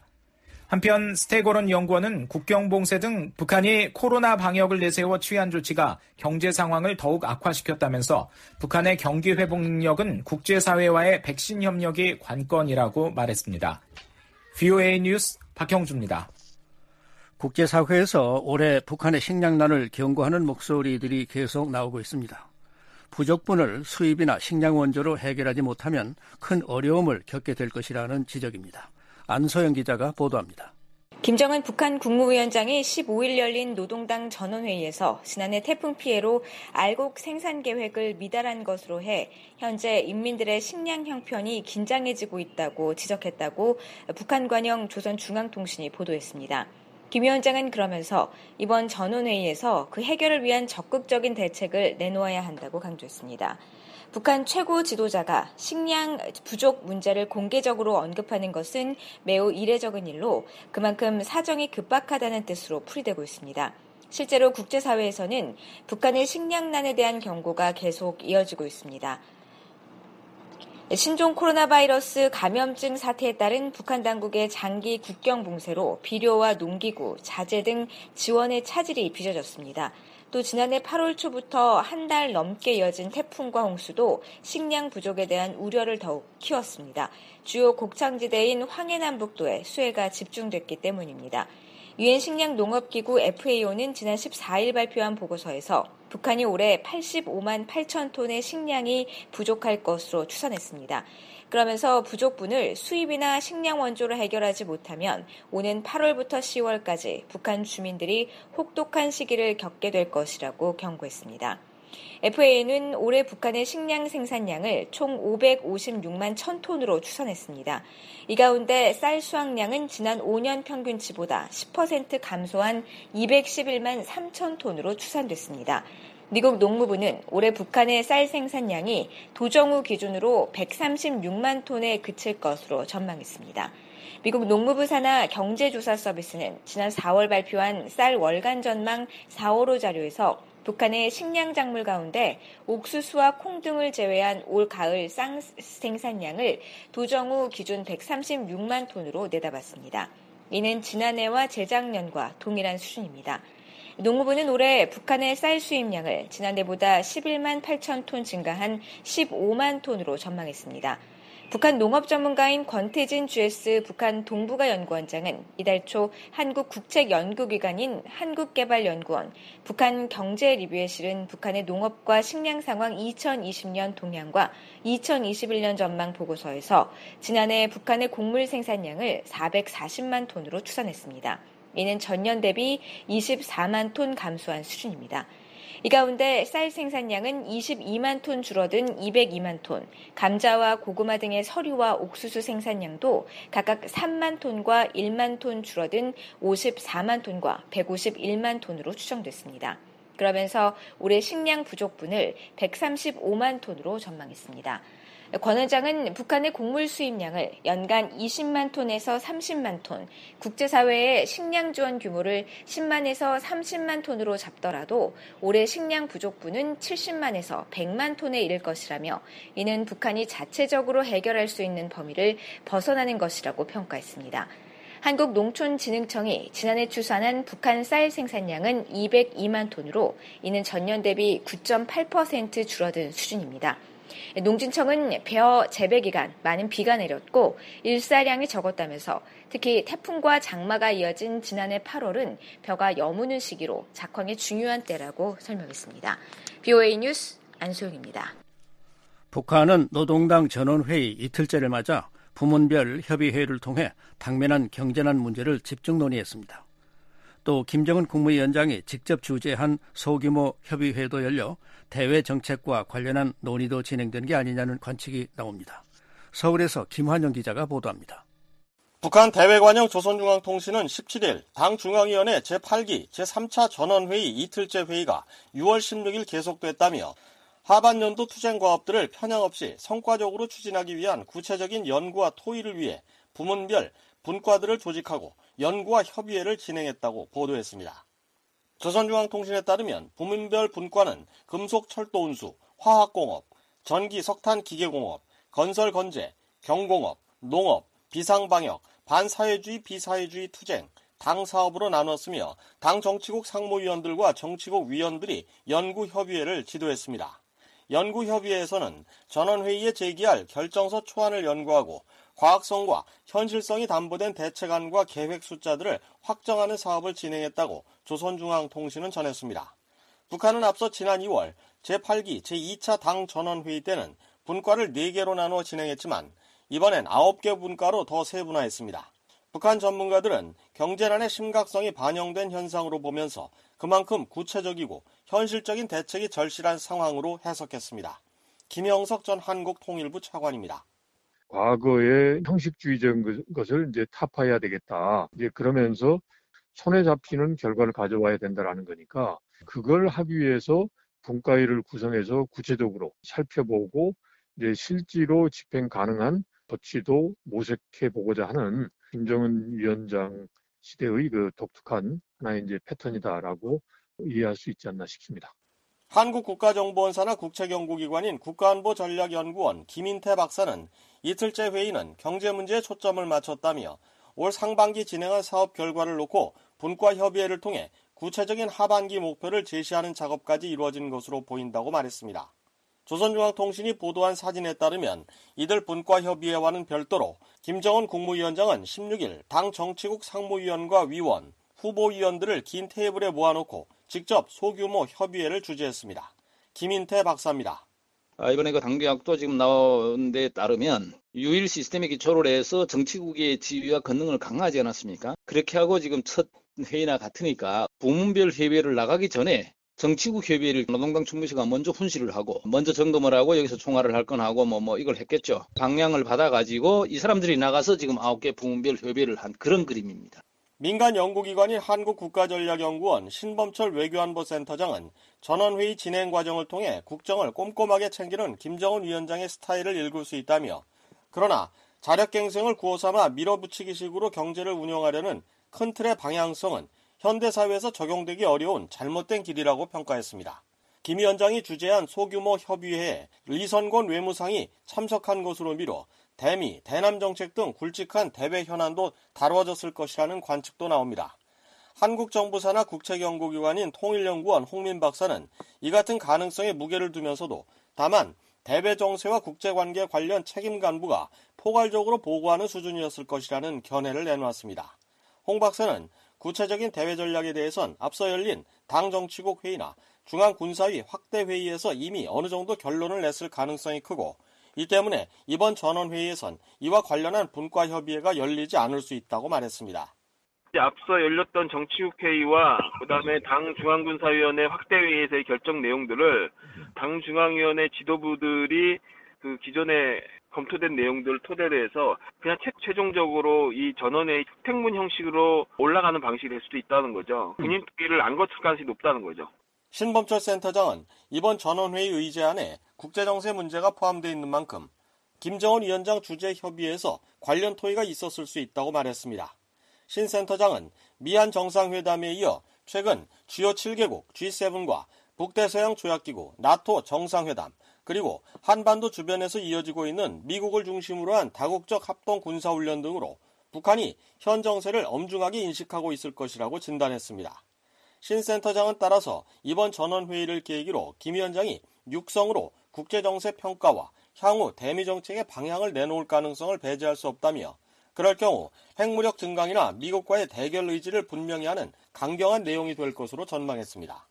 한편 스테고론 연구원은 국경 봉쇄 등 북한이 코로나 방역을 내세워 취한 조치가 경제 상황을 더욱 악화시켰다면서 북한의 경기 회복 능력은 국제사회와의 백신 협력이 관건이라고 말했습니다. 브이오에이 뉴스 박형주입니다. 국제사회에서 올해 북한의 식량난을 경고하는 목소리들이 계속 나오고 있습니다. 부족분을 수입이나 식량 원조로 해결하지 못하면 큰 어려움을 겪게 될 것이라는 지적입니다. 안소영 기자가 보도합니다. 김정은 북한 국무위원장이 십오일 열린 노동당 전원회의에서 지난해 태풍 피해로 알곡 생산 계획을 미달한 것으로 해 현재 인민들의 식량 형편이 긴장해지고 있다고 지적했다고 북한 관영 조선중앙통신이 보도했습니다. 김 위원장은 그러면서 이번 전원회의에서 그 해결을 위한 적극적인 대책을 내놓아야 한다고 강조했습니다. 북한 최고 지도자가 식량 부족 문제를 공개적으로 언급하는 것은 매우 이례적인 일로 그만큼 사정이 급박하다는 뜻으로 풀이되고 있습니다. 실제로 국제사회에서는 북한의 식량난에 대한 경고가 계속 이어지고 있습니다. 신종 코로나 바이러스 감염증 사태에 따른 북한 당국의 장기 국경 봉쇄로 비료와 농기구, 자재 등 지원의 차질이 빚어졌습니다. 또 지난해 팔월 초부터 한 달 넘게 이어진 태풍과 홍수도 식량 부족에 대한 우려를 더욱 키웠습니다. 주요 곡창지대인 황해남북도에 수해가 집중됐기 때문입니다. 유엔 식량농업기구 에프에이오는 지난 십사일 발표한 보고서에서 북한이 올해 팔십오만 팔천 톤의 식량이 부족할 것으로 추산했습니다. 그러면서 부족분을 수입이나 식량 원조로 해결하지 못하면 오는 팔월부터 시월까지 북한 주민들이 혹독한 시기를 겪게 될 것이라고 경고했습니다. 에프에이오는 올해 북한의 식량 생산량을 총 오백오십육만 천 톤으로 추산했습니다. 이 가운데 쌀 수확량은 지난 오 년 평균치보다 십 퍼센트 감소한 이백십일만 삼천 톤으로 추산됐습니다. 미국 농무부는 올해 북한의 쌀 생산량이 도정후 기준으로 백삼십육만 톤에 그칠 것으로 전망했습니다. 미국 농무부 산하 경제조사 서비스는 지난 사월 발표한 쌀 월간 전망 사월호 자료에서 북한의 식량 작물 가운데 옥수수와 콩 등을 제외한 올 가을 쌍 생산량을 도정후 기준 백삼십육만 톤으로 내다봤습니다. 이는 지난해와 재작년과 동일한 수준입니다. 농무부는 올해 북한의 쌀 수입량을 지난해보다 십일만 팔천 톤 증가한 십오만 톤으로 전망했습니다. 북한 농업 전문가인 권태진 주에스 북한 동북아 연구원장은 이달 초 한국 국책연구기관인 한국개발연구원 북한 경제 리뷰에 실은 북한의 농업과 식량 상황 이천이십 년 동향과 이천이십일 년 전망 보고서에서 지난해 북한의 곡물 생산량을 사백사십만 톤으로 추산했습니다. 이는 전년 대비 이십사만 톤 감소한 수준입니다. 이 가운데 쌀 생산량은 이십이만 톤 줄어든 이백이만 톤, 감자와 고구마 등의 서류와 옥수수 생산량도 각각 삼만 톤과 일만 톤 줄어든 오십사만 톤과 백오십일만 톤으로 추정됐습니다. 그러면서 올해 식량 부족분을 백삼십오만 톤으로 전망했습니다. 권 원장은 북한의 곡물 수입량을 연간 이십만 톤에서 삼십만 톤, 국제사회의 식량 지원 규모를 십만에서 삼십만 톤으로 잡더라도 올해 식량 부족분은 칠십만에서 백만 톤에 이를 것이라며 이는 북한이 자체적으로 해결할 수 있는 범위를 벗어나는 것이라고 평가했습니다. 한국농촌진흥청이 지난해 추산한 북한 쌀 생산량은 이백이만 톤으로 이는 전년 대비 구 점 팔 퍼센트 줄어든 수준입니다. 농진청은 벼 재배 기간 많은 비가 내렸고 일사량이 적었다면서 특히 태풍과 장마가 이어진 지난해 팔월은 벼가 여무는 시기로 작황의 중요한 때라고 설명했습니다. 비오에이 뉴스 안소영입니다. 북한은 노동당 전원회의 이틀째를 맞아 부문별 협의회를 통해 당면한 경제난 문제를 집중 논의했습니다. 또 김정은 국무위원장이 직접 주재한 소규모 협의회도 열려 대외 정책과 관련한 논의도 진행된 게 아니냐는 관측이 나옵니다. 서울에서 김환영 기자가 보도합니다. 북한 대외관영 조선중앙통신은 십칠일 당 중앙위원회 제팔 기 제삼 차 전원회의 이틀째 회의가 유월 십육일 계속됐다며 하반년도 투쟁과업들을 편향 없이 성과적으로 추진하기 위한 구체적인 연구와 토의를 위해 부문별 분과들을 조직하고 연구와 협의회를 진행했다고 보도했습니다. 조선중앙통신에 따르면 부문별 분과는 금속 철도 운수, 화학공업, 전기 석탄 기계공업, 건설 건재, 경공업, 농업, 비상방역, 반사회주의 비사회주의 투쟁, 당 사업으로 나눴으며 당 정치국 상무위원들과 정치국 위원들이 연구협의회를 지도했습니다. 연구협의회에서는 전원회의에 제기할 결정서 초안을 연구하고 과학성과 현실성이 담보된 대책안과 계획 숫자들을 확정하는 사업을 진행했다고 조선중앙통신은 전했습니다. 북한은 앞서 지난 이월 제팔 기 제이 차 당 전원회의 때는 분과를 네 개로 나누어 진행했지만 이번엔 아홉 개 분과로 더 세분화했습니다. 북한 전문가들은 경제난의 심각성이 반영된 현상으로 보면서 그만큼 구체적이고 현실적인 대책이 절실한 상황으로 해석했습니다. 김영석 전 한국통일부 차관입니다. 과거의 형식주의적인 것을 이제 타파해야 되겠다. 이제 그러면서 손에 잡히는 결과를 가져와야 된다라는 거니까 그걸 하기 위해서 분과회를 구성해서 구체적으로 살펴보고 이제 실제로 집행 가능한 조치도 모색해 보고자 하는 김정은 위원장 시대의 그 독특한 하나의 이제 패턴이다라고 이해할 수 있지 않나 싶습니다. 한국국가정보원사나 국책연구기관인 국가안보전략연구원 김인태 박사는 이틀째 회의는 경제 문제에 초점을 맞췄다며 올 상반기 진행한 사업 결과를 놓고 분과 협의회를 통해 구체적인 하반기 목표를 제시하는 작업까지 이루어진 것으로 보인다고 말했습니다. 조선중앙통신이 보도한 사진에 따르면 이들 분과 협의회와는 별도로 김정은 국무위원장은 십육일 당 정치국 상무위원과 위원, 후보위원들을 긴 테이블에 모아놓고 직접 소규모 협의회를 주재했습니다. 김인태 박사입니다. 아, 이번에 그 당규약도 지금 나온 데 따르면 유일 시스템에 기초를 해서 정치국의 지위와 권능을 강화하지 않았습니까? 그렇게 하고 지금 첫 회의나 같으니까 부문별 협의회를 나가기 전에 정치국 협의회를 노동당 충무시가 먼저 훈시를 하고 먼저 점검을 하고 여기서 총괄을 할 건 하고 뭐, 뭐 이걸 했겠죠. 방향을 받아가지고 이 사람들이 나가서 지금 아홉 개 부문별 협의회를 한 그런 그림입니다. 민간 연구기관인 한국국가전략연구원 신범철 외교안보센터장은 전원회의 진행 과정을 통해 국정을 꼼꼼하게 챙기는 김정은 위원장의 스타일을 읽을 수 있다며 그러나 자력갱생을 구호삼아 밀어붙이기식으로 경제를 운영하려는 큰 틀의 방향성은 현대사회에서 적용되기 어려운 잘못된 길이라고 평가했습니다. 김 위원장이 주재한 소규모 협의회에 리선권 외무상이 참석한 것으로 미뤄 대미, 대남 정책 등 굵직한 대외 현안도 다뤄졌을 것이라는 관측도 나옵니다. 한국 정부 산하 국책연구기관인 통일연구원 홍민 박사는 이 같은 가능성에 무게를 두면서도 다만 대외 정세와 국제관계 관련 책임 간부가 포괄적으로 보고하는 수준이었을 것이라는 견해를 내놓았습니다. 홍 박사는 구체적인 대외 전략에 대해선 앞서 열린 당 정치국 회의나 중앙군사위 확대 회의에서 이미 어느 정도 결론을 냈을 가능성이 크고 이 때문에 이번 전원회의에선 이와 관련한 분과협의회가 열리지 않을 수 있다고 말했습니다. 앞서 열렸던 정치국회의와 그다음에 당 중앙군사위원회 확대회의에서의 결정 내용들을 당 중앙위원회 지도부들이 그 기존에 검토된 내용들을 토대로 해서 그냥 최종적으로 이 전원회의 특택문 형식으로 올라가는 방식이 될 수도 있다는 거죠. 군인투기를 안 거칠 가능성이 높다는 거죠. 신범철 센터장은 이번 전원회의 의제안에 국제정세 문제가 포함되어 있는 만큼 김정은 위원장 주재 협의에서 관련 토의가 있었을 수 있다고 말했습니다. 신 센터장은 미한 정상회담에 이어 최근 주요 칠 개국 지 세븐과 북대서양 조약기구 나토 정상회담 그리고 한반도 주변에서 이어지고 있는 미국을 중심으로 한 다국적 합동 군사훈련 등으로 북한이 현 정세를 엄중하게 인식하고 있을 것이라고 진단했습니다. 신 센터장은 따라서 이번 전원회의를 계기로 김 위원장이 육성으로 국제정세 평가와 향후 대미 정책의 방향을 내놓을 가능성을 배제할 수 없다며 그럴 경우 핵무력 증강이나 미국과의 대결 의지를 분명히 하는 강경한 내용이 될 것으로 전망했습니다.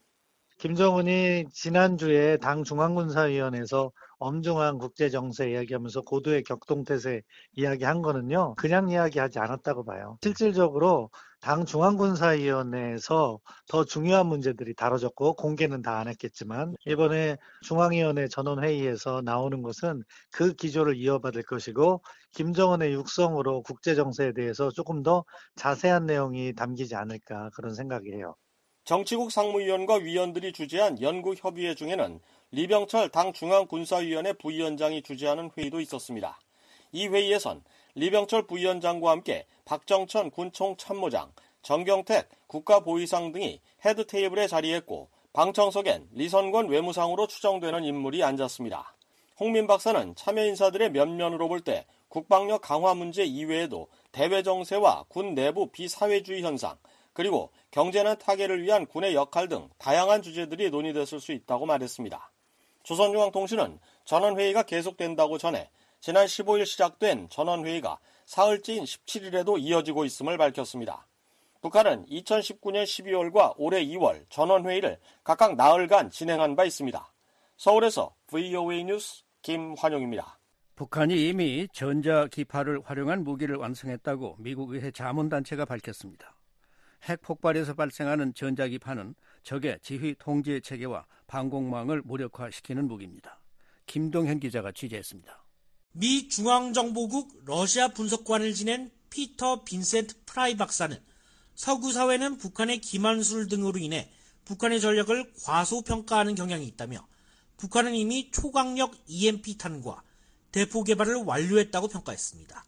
김정은이 지난주에 당 중앙군사위원회에서 엄중한 국제정세 이야기하면서 고도의 격동태세 이야기한 거는요. 그냥 이야기하지 않았다고 봐요. 실질적으로 당 중앙군사위원회에서 더 중요한 문제들이 다뤄졌고 공개는 다 안 했겠지만 이번에 중앙위원회 전원회의에서 나오는 것은 그 기조를 이어받을 것이고 김정은의 육성으로 국제정세에 대해서 조금 더 자세한 내용이 담기지 않을까 그런 생각이에요. 정치국 상무위원과 위원들이 주재한 연구협의회 중에는 리병철 당 중앙군사위원회 부위원장이 주재하는 회의도 있었습니다. 이 회의에선 리병철 부위원장과 함께 박정천 군총참모장, 정경택 국가보위상 등이 헤드테이블에 자리했고 방청석엔 리선권 외무상으로 추정되는 인물이 앉았습니다. 홍민 박사는 참여 인사들의 면면으로 볼 때 국방력 강화 문제 이외에도 대외 정세와 군 내부 비사회주의 현상, 그리고 경제난 타개를 위한 군의 역할 등 다양한 주제들이 논의됐을 수 있다고 말했습니다. 조선중앙통신은 전원회의가 계속된다고 전해 지난 십오일 시작된 전원회의가 사흘째인 십칠일에도 이어지고 있음을 밝혔습니다. 북한은 이천십구년 십이월과 올해 이월 전원회의를 각각 나흘간 진행한 바 있습니다. 서울에서 브이오에이 뉴스 김환용입니다. 북한이 이미 전자기파를 활용한 무기를 완성했다고 미국 의회 자문단체가 밝혔습니다. 핵 폭발에서 발생하는 전자기파는 적의 지휘 통제 체계와 방공망을 무력화시키는 무기입니다. 김동현 기자가 취재했습니다. 미 중앙정보국 러시아 분석관을 지낸 피터 빈센트 프라이 박사는 서구 사회는 북한의 기만술 등으로 인해 북한의 전력을 과소평가하는 경향이 있다며 북한은 이미 초강력 이엠피탄과 대포 개발을 완료했다고 평가했습니다.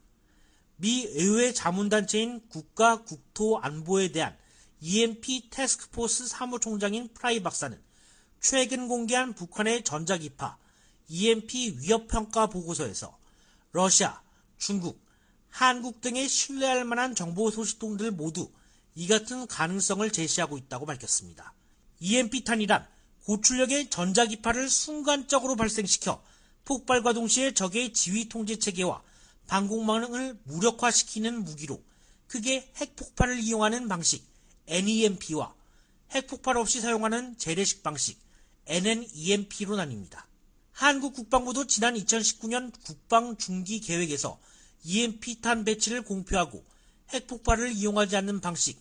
미 의회 자문단체인 국가국토안보에 대한 이엠피 태스크포스 사무총장인 프라이 박사는 최근 공개한 북한의 전자기파 이엠피 위협평가 보고서에서 러시아, 중국, 한국 등의 신뢰할 만한 정보 소식통들 모두 이 같은 가능성을 제시하고 있다고 밝혔습니다. 이엠피탄이란 고출력의 전자기파를 순간적으로 발생시켜 폭발과 동시에 적의 지휘 통제 체계와 방공망을 무력화시키는 무기로 크게 핵폭발을 이용하는 방식 엔이엠피와 핵폭발 없이 사용하는 재래식 방식 엔엔이엠피로 나뉩니다. 한국 국방부도 지난 이천십구년 국방중기계획에서 이엠피탄 배치를 공표하고 핵폭발을 이용하지 않는 방식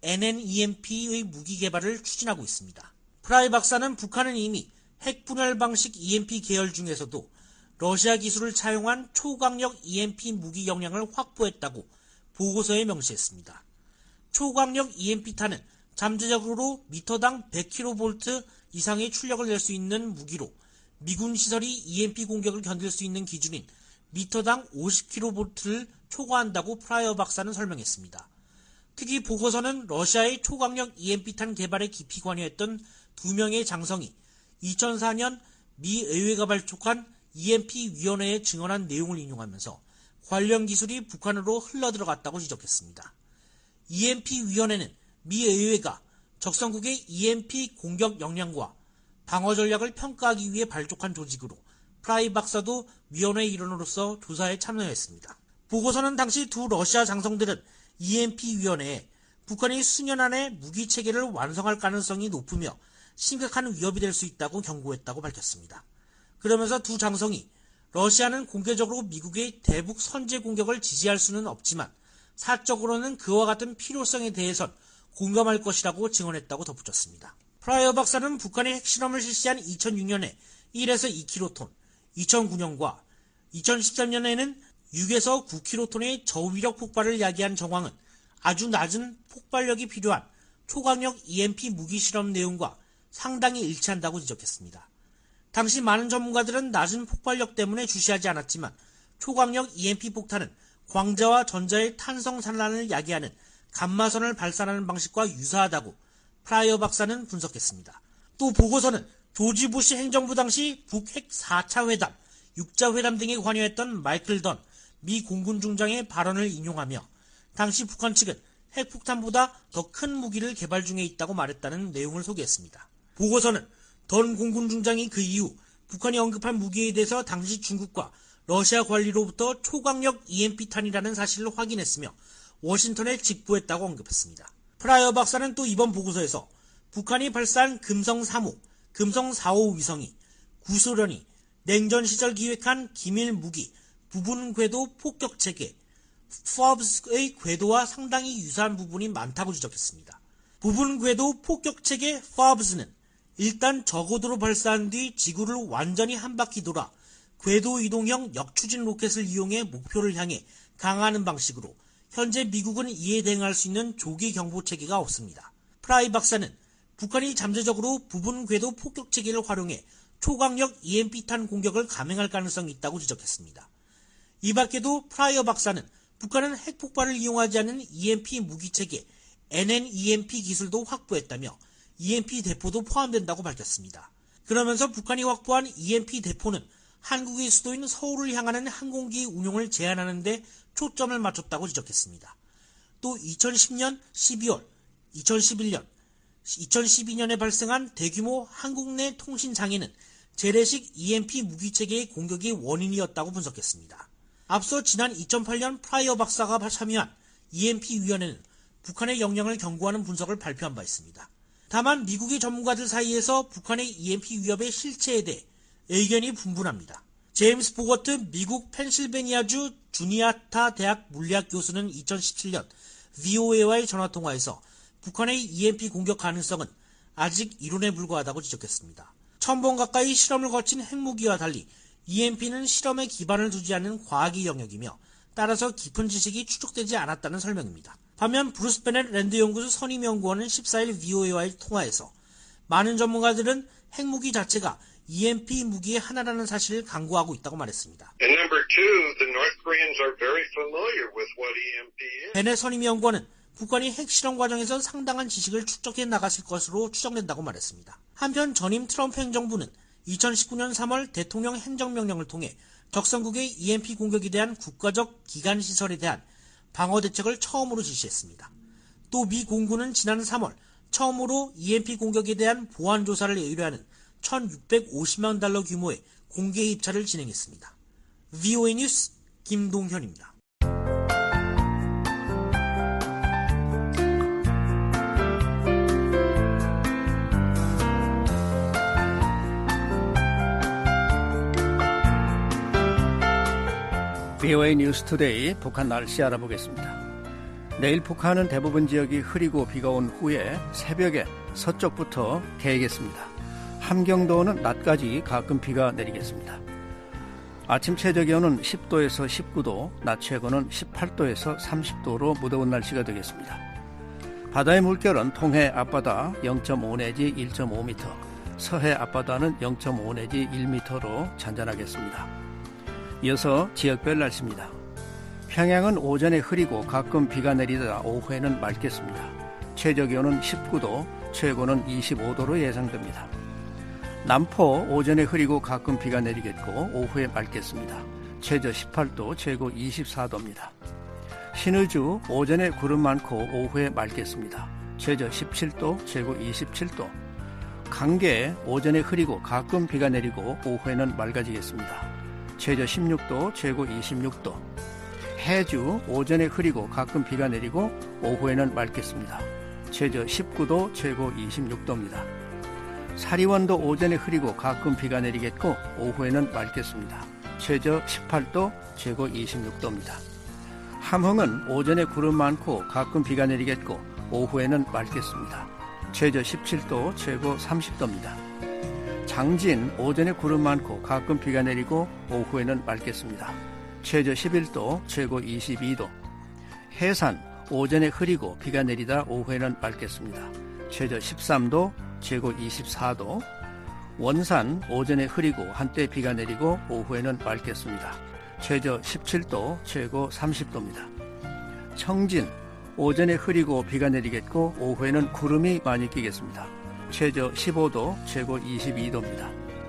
엔엔이엠피의 무기 개발을 추진하고 있습니다. 프라이 박사는 북한은 이미 핵분열 방식 이엠피 계열 중에서도 러시아 기술을 차용한 초강력 이엠피 무기 역량을 확보했다고 보고서에 명시했습니다. 초강력 이엠피탄은 잠재적으로 미터당 백 킬로볼트 이상의 출력을 낼 수 있는 무기로 미군 시설이 이엠피 공격을 견딜 수 있는 기준인 미터당 오십 킬로볼트를 초과한다고 프라이어 박사는 설명했습니다. 특히 보고서는 러시아의 초강력 이엠피탄 개발에 깊이 관여했던 두 명의 장성이 이천사 년 미 의회가 발족한 이엠피위원회에 증언한 내용을 인용하면서 관련 기술이 북한으로 흘러들어갔다고 지적했습니다. 이엠피위원회는 미 의회가 적성국의 이엠피 공격 역량과 방어 전략을 평가하기 위해 발족한 조직으로 프라이 박사도 위원회 일원으로서 조사에 참여했습니다. 보고서는 당시 두 러시아 장성들은 이엠피위원회에 북한이 수년 안에 무기 체계를 완성할 가능성이 높으며 심각한 위협이 될 수 있다고 경고했다고 밝혔습니다. 그러면서 두 장성이 러시아는 공개적으로 미국의 대북 선제 공격을 지지할 수는 없지만 사적으로는 그와 같은 필요성에 대해선 공감할 것이라고 증언했다고 덧붙였습니다. 프라이어 박사는 북한의 핵실험을 실시한 이천육 년에 일에서 이 킬로톤, 이천구 년과 이천십삼 년에는 육에서 구 킬로톤의 저위력 폭발을 야기한 정황은 아주 낮은 폭발력이 필요한 초강력 이엠피 무기 실험 내용과 상당히 일치한다고 지적했습니다. 당시 많은 전문가들은 낮은 폭발력 때문에 주시하지 않았지만 초강력 이엠피 폭탄은 광자와 전자의 탄성 산란을 야기하는 감마선을 발산하는 방식과 유사하다고 프라이어 박사는 분석했습니다. 또 보고서는 조지 부시 행정부 당시 북핵 사 차 회담, 육 자 회담 등에 관여했던 마이클 던 미 공군 중장의 발언을 인용하며 당시 북한 측은 핵폭탄보다 더 큰 무기를 개발 중에 있다고 말했다는 내용을 소개했습니다. 보고서는 던 공군 중장이 그 이후 북한이 언급한 무기에 대해서 당시 중국과 러시아 관리로부터 초강력 이엠피탄이라는 사실을 확인했으며 워싱턴에 직보했다고 언급했습니다. 프라이어 박사는 또 이번 보고서에서 북한이 발사한 금성 삼 호, 금성 사 호 위성이 구소련이 냉전 시절 기획한 기밀 무기 부분 궤도 폭격 체계 포브스의 궤도와 상당히 유사한 부분이 많다고 지적했습니다. 부분 궤도 폭격 체계 포브스는 일단 저고도로 발사한 뒤 지구를 완전히 한 바퀴 돌아 궤도 이동형 역추진 로켓을 이용해 목표를 향해 강화하는 방식으로 현재 미국은 이에 대응할 수 있는 조기 경보 체계가 없습니다. 프라이 박사는 북한이 잠재적으로 부분 궤도 폭격 체계를 활용해 초강력 이엠피탄 공격을 감행할 가능성이 있다고 지적했습니다. 이 밖에도 프라이어 박사는 북한은 핵폭발을 이용하지 않는 이엠피 무기체계 엔엔이엠피 기술도 확보했다며 이엠피 대포도 포함된다고 밝혔습니다. 그러면서 북한이 확보한 이엠피 대포는 한국의 수도인 서울을 향하는 항공기 운용을 제한하는 데 초점을 맞췄다고 지적했습니다. 또 이천십 년 십이월, 이천십일 년, 이천십이 년에 발생한 대규모 한국 내 통신 장애는 재래식 이엠피 무기체계의 공격이 원인이었다고 분석했습니다. 앞서 지난 이천팔 년 프라이어 박사가 참여한 이엠피위원회는 북한의 역량을 경고하는 분석을 발표한 바 있습니다. 다만 미국의 전문가들 사이에서 북한의 이엠피 위협의 실체에 대해 의견이 분분합니다. 제임스 보거트 미국 펜실베니아주 주니아타 대학 물리학 교수는 이천십칠 년 브이오에이와의 전화통화에서 북한의 이엠피 공격 가능성은 아직 이론에 불과하다고 지적했습니다. 천 번 가까이 실험을 거친 핵무기와 달리 이엠피는 실험에 기반을 두지 않는 과학의 영역이며 따라서 깊은 지식이 추적되지 않았다는 설명입니다. 반면 브루스 베넷 랜드 연구소 선임연구원은 십사 일 브이오에이와의 통화에서 많은 전문가들은 핵무기 자체가 이엠피 무기의 하나라는 사실을 강구하고 있다고 말했습니다. And number two, the North Koreans are very familiar with what 이엠피 is. 베넷 선임연구원은 북한이 핵실험 과정에서 상당한 지식을 축적해 나갔을 것으로 추정된다고 말했습니다. 한편 전임 트럼프 행정부는 이천십구 년 삼월 대통령 행정명령을 통해 적성국의 이엠피 공격에 대한 국가적 기간시설에 대한 방어 대책을 처음으로 지시했습니다. 또 미 공군은 지난 삼월 처음으로 이엠피 공격에 대한 보안 조사를 의뢰하는 천육백오십만 달러 규모의 공개 입찰을 진행했습니다. 브이오에이 뉴스 김동현입니다. 브이오에이 뉴스 투데이 북한 날씨 알아보겠습니다. 내일 북한은 대부분 지역이 흐리고 비가 온 후에 새벽에 서쪽부터 개겠습니다. 함경도는 낮까지 가끔 비가 내리겠습니다. 아침 최저 기온은 십 도에서 십구 도, 낮 최고는 십팔 도에서 삼십 도로 무더운 날씨가 되겠습니다. 바다의 물결은 동해 앞바다 영 점 오 내지 일 점 오 미터, 서해 앞바다는 영 점 오 내지 일 미터로 잔잔하겠습니다. 이어서 지역별 날씨입니다. 평양은 오전에 흐리고 가끔 비가 내리다 오후에는 맑겠습니다. 최저기온은 십구 도, 최고는 이십오 도로 예상됩니다. 남포 오전에 흐리고 가끔 비가 내리겠고 오후에 맑겠습니다. 최저 십팔 도, 최고 이십사 도입니다. 신의주 오전에 구름 많고 오후에 맑겠습니다. 최저 십칠 도, 최고 이십칠 도. 강계 오전에 흐리고 가끔 비가 내리고 오후에는 맑아지겠습니다. 최저 십육 도, 최고 이십육 도. 해주 오전에 흐리고 가끔 비가 내리고 오후에는 맑겠습니다. 최저 십구 도, 최고 이십육 도입니다. 사리원도 오전에 흐리고 가끔 비가 내리겠고 오후에는 맑겠습니다. 최저 십팔 도, 최고 이십육 도입니다. 함흥은 오전에 구름 많고 가끔 비가 내리겠고 오후에는 맑겠습니다. 최저 십칠 도, 최고 삼십 도입니다. 장진 오전에 구름 많고 가끔 비가 내리고 오후에는 맑겠습니다. 최저 십일 도, 최고 이십이 도. 해산 오전에 흐리고 비가 내리다 오후에는 맑겠습니다. 최저 십삼 도, 최고 이십사 도. 원산 오전에 흐리고 한때 비가 내리고 오후에는 맑겠습니다. 최저 십칠 도, 최고 삼십 도입니다. 청진 오전에 흐리고 비가 내리겠고 오후에는 구름이 많이 끼겠습니다. 최저 십오 도, 최고 이십이 도입니다.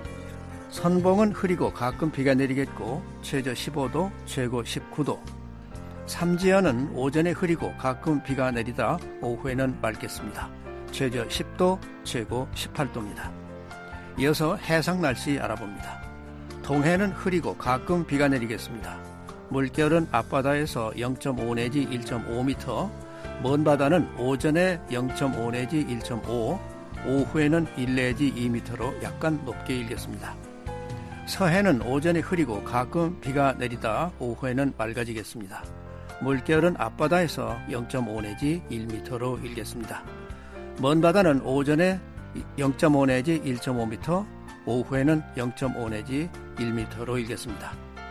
선봉은 흐리고 가끔 비가 내리겠고 최저 십오 도, 최고 십구 도. 삼지연은 오전에 흐리고 가끔 비가 내리다 오후에는 맑겠습니다. 최저 십 도, 최고 십팔 도입니다. 이어서 해상 날씨 알아봅니다. 동해는 흐리고 가끔 비가 내리겠습니다. 물결은 앞바다에서 영 점 오 내지 일 점 오 미터, 먼 바다는 오전에 영 점 오 내지 일 점 오, 오후에는 일 내지 이 미터로 약간 높게 일겠습니다. 서해는 오전에 흐리고 가끔 비가 내리다 오후에는 맑아지겠습니다. 물결은 앞바다에서 영 점 오 내지 일 미터로 일겠습니다. 먼 바다는 오전에 영 점 오 내지 일 점 오 미터, 오후에는 영 점 오 내지 일 미터로 일겠습니다.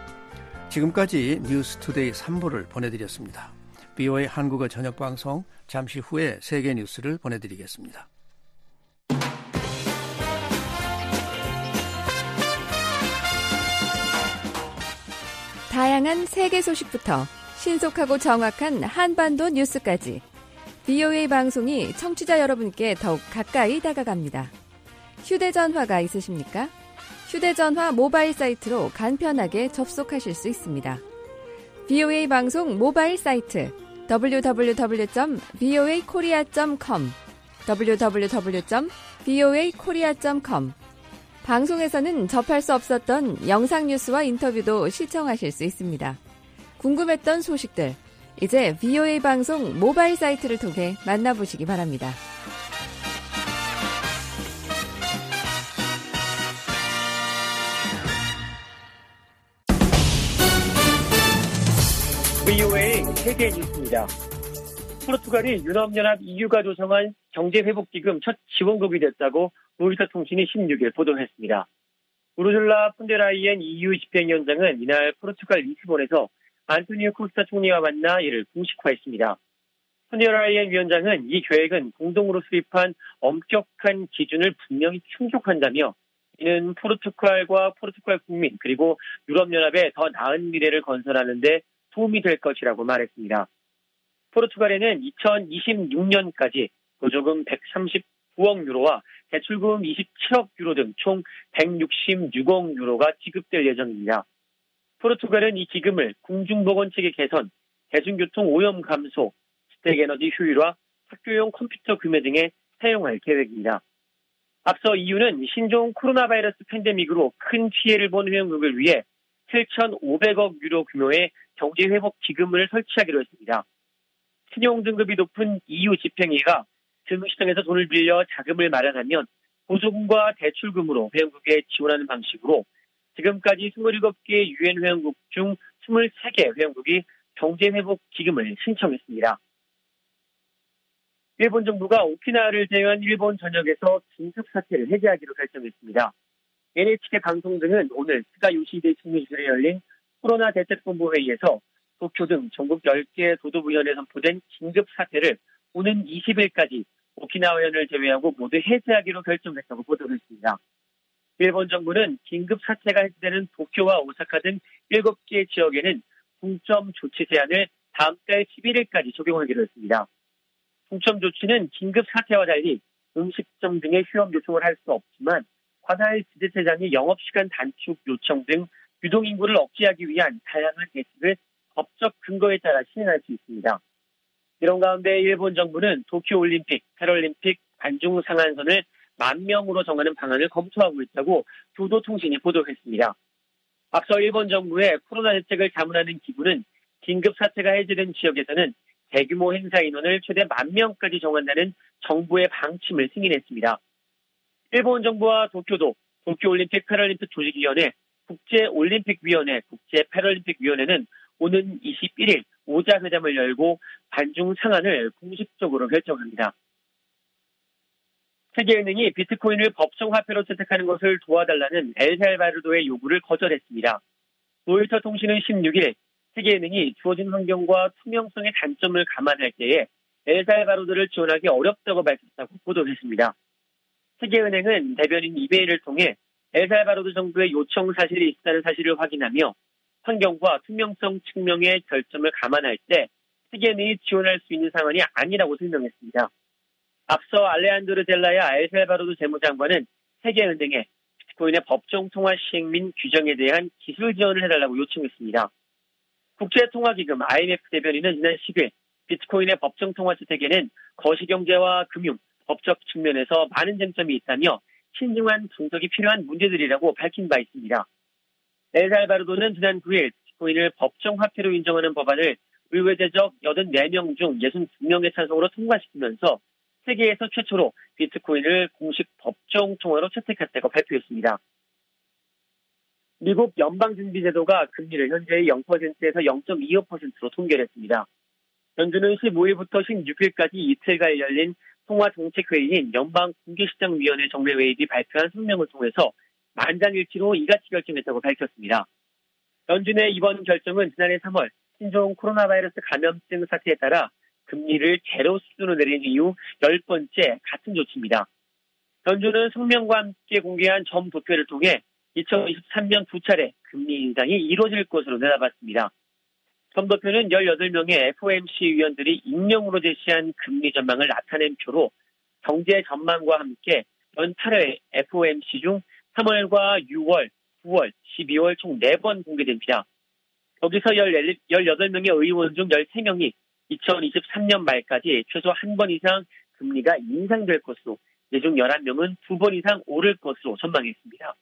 지금까지 뉴스투데이 삼 부를 보내드렸습니다. 비오에이 한국어 저녁방송 잠시 후에 세계 뉴스를 보내드리겠습니다. 다양한 세계 소식부터 신속하고 정확한 한반도 뉴스까지 비오에이 방송이 청취자 여러분께 더욱 가까이 다가갑니다. 휴대전화가 있으십니까? 휴대전화 모바일 사이트로 간편하게 접속하실 수 있습니다. 비오에이 방송 모바일 사이트 더블유 더블유 더블유 점 비오에이 코리아 점 컴 더블유 더블유 더블유 점 비오에이 코리아 점 컴 방송에서는 접할 수 없었던 영상 뉴스와 인터뷰도 시청하실 수 있습니다. 궁금했던 소식들, 이제 비오에이 방송 모바일 사이트를 통해 만나보시기 바랍니다. 비오에이 세계 뉴스입니다. 포르투갈이 유럽연합 이유가 조성한 경제회복기금 첫 지원국이 됐다고 로이터 통신이 십육 일 보도했습니다. 우르줄라 폰데라이엔 이유 집행위원장은 이날 포르투갈 리스본에서 안토니오 코스타 총리와 만나 이를 공식화했습니다. 폰데라이엔 위원장은 이 계획은 공동으로 수립한 엄격한 기준을 분명히 충족한다며 이는 포르투갈과 포르투갈 국민 그리고 유럽연합의 더 나은 미래를 건설하는 데 도움이 될 것이라고 말했습니다. 포르투갈에는 이천이십육 년까지 보조금 백삼십구억 유로와 대출금 이십칠억 유로 등 총 백육십육억 유로가 지급될 예정입니다. 포르투갈은 이 기금을 공중보건체계 개선, 대중교통 오염 감소, 주택에너지 효율화, 학교용 컴퓨터 구매 등에 사용할 계획입니다. 앞서 이유는 신종 코로나 바이러스 팬데믹으로 큰 피해를 본 회원국을 위해 칠천오백억 유로 규모의 경제회복 기금을 설치하기로 했습니다. 신용 등급이 높은 이유 집행위가 금융시장에서 돈을 빌려 자금을 마련하면 보조금과 대출금으로 회원국에 지원하는 방식으로 지금까지 이십칠 개 유엔 회원국 중 이십삼 개 회원국이 경제회복 기금을 신청했습니다. 일본 정부가 오키나와를 제외한 일본 전역에서 긴급사태를 해제하기로 결정했습니다. 엔에이치케이 방송 등은 오늘 스가 요시히데 총리실에 열린 코로나 대책본부 회의에서 도쿄 등 전국 열 개 도도부현에 선포된 긴급사태를 오는 이십 일까지 오키나와현을 제외하고 모두 해제하기로 결정했다고 보도를 했습니다. 일본 정부는 긴급사태가 해제되는 도쿄와 오사카 등 일곱 개 지역에는 동점 조치 제한을 다음 달 십일일까지 적용하기로 했습니다. 동점 조치는 긴급 사태와 달리 음식점 등의 휴업 요청을 할 수 없지만 관할 지자체장의 영업시간 단축 요청 등 유동인구를 억제하기 위한 다양한 대책을 법적 근거에 따라 시행할 수 있습니다. 이런 가운데 일본 정부는 도쿄올림픽, 패럴림픽 관중 상한선을 만 명으로 정하는 방안을 검토하고 있다고 교도통신이 보도했습니다. 앞서 일본 정부의 코로나 대책을 자문하는 기구는 긴급 사태가 해제된 지역에서는 대규모 행사 인원을 최대 만 명까지 정한다는 정부의 방침을 승인했습니다. 일본 정부와 도쿄도, 도쿄올림픽 패럴림픽 조직위원회, 국제올림픽위원회, 국제패럴림픽위원회는 오는 이십일일 오자회담을 열고 관중 상한을 공식적으로 결정합니다. 세계은행이 비트코인을 법정 화폐로 채택하는 것을 도와달라는 엘살바도르의 요구를 거절했습니다. 로이터 통신은 십육일 세계은행이 주어진 환경과 투명성의 단점을 감안할 때에 엘살바도르를 지원하기 어렵다고 밝혔다고 보도했습니다. 세계은행은 대변인 이메일을 통해 엘살바도르 정부의 요청 사실이 있다는 사실을 확인하며 환경과 투명성 측면의 결점을 감안할 때 세계은행이 지원할 수 있는 상황이 아니라고 설명했습니다. 앞서 알레한드로 젤라야 엘살바도르 재무장관은 세계은행에 비트코인의 법정 통화 시행 및 규정에 대한 기술 지원을 해달라고 요청했습니다. 국제통화기금 아이엠에프 대변인은 지난 십일 비트코인의 법정 통화 채택에는 거시경제와 금융, 법적 측면에서 많은 쟁점이 있다며 신중한 분석이 필요한 문제들이라고 밝힌 바 있습니다. 엘살바도르는 지난 구일 비트코인을 법정 화폐로 인정하는 법안을 의회제적 팔십사 명 중 육십이 명의 찬성으로 통과시키면서 세계에서 최초로 비트코인을 공식 법정 통화로 채택했다고 발표했습니다. 미국 연방준비제도가 금리를 현재의 영 퍼센트에서 영 점 이오 퍼센트로 통결했습니다. 연준은 십오일부터 십육일까지 이틀간 열린 통화정책회의인 연방공개시장위원회 정례회의 뒤 발표한 성명을 통해서 만장일치로 이같이 결정했다고 밝혔습니다. 연준의 이번 결정은 지난해 삼월 신종 코로나 바이러스 감염증 사태에 따라 금리를 제로 수준으로 내린 이후 열 번째 같은 조치입니다. 연준은 성명과 함께 공개한 점도표를 통해 이천이십삼 년 두 차례 금리 인상이 이루어질 것으로 내다봤습니다. 점도표는 열여덟 명의 에프오엠씨 위원들이 익명으로 제시한 금리 전망을 나타낸 표로 경제 전망과 함께 연 팔 회 에프오엠씨 중 삼월과 유월, 구월, 십이월 총 네 번 공개됩니다. 여기서 열여덟 명의 의원 중 열세 명이 이천이십삼 년 말까지 최소 한 번 이상 금리가 인상될 것으로, 이 중 열한 명은 두 번 이상 오를 것으로 전망했습니다.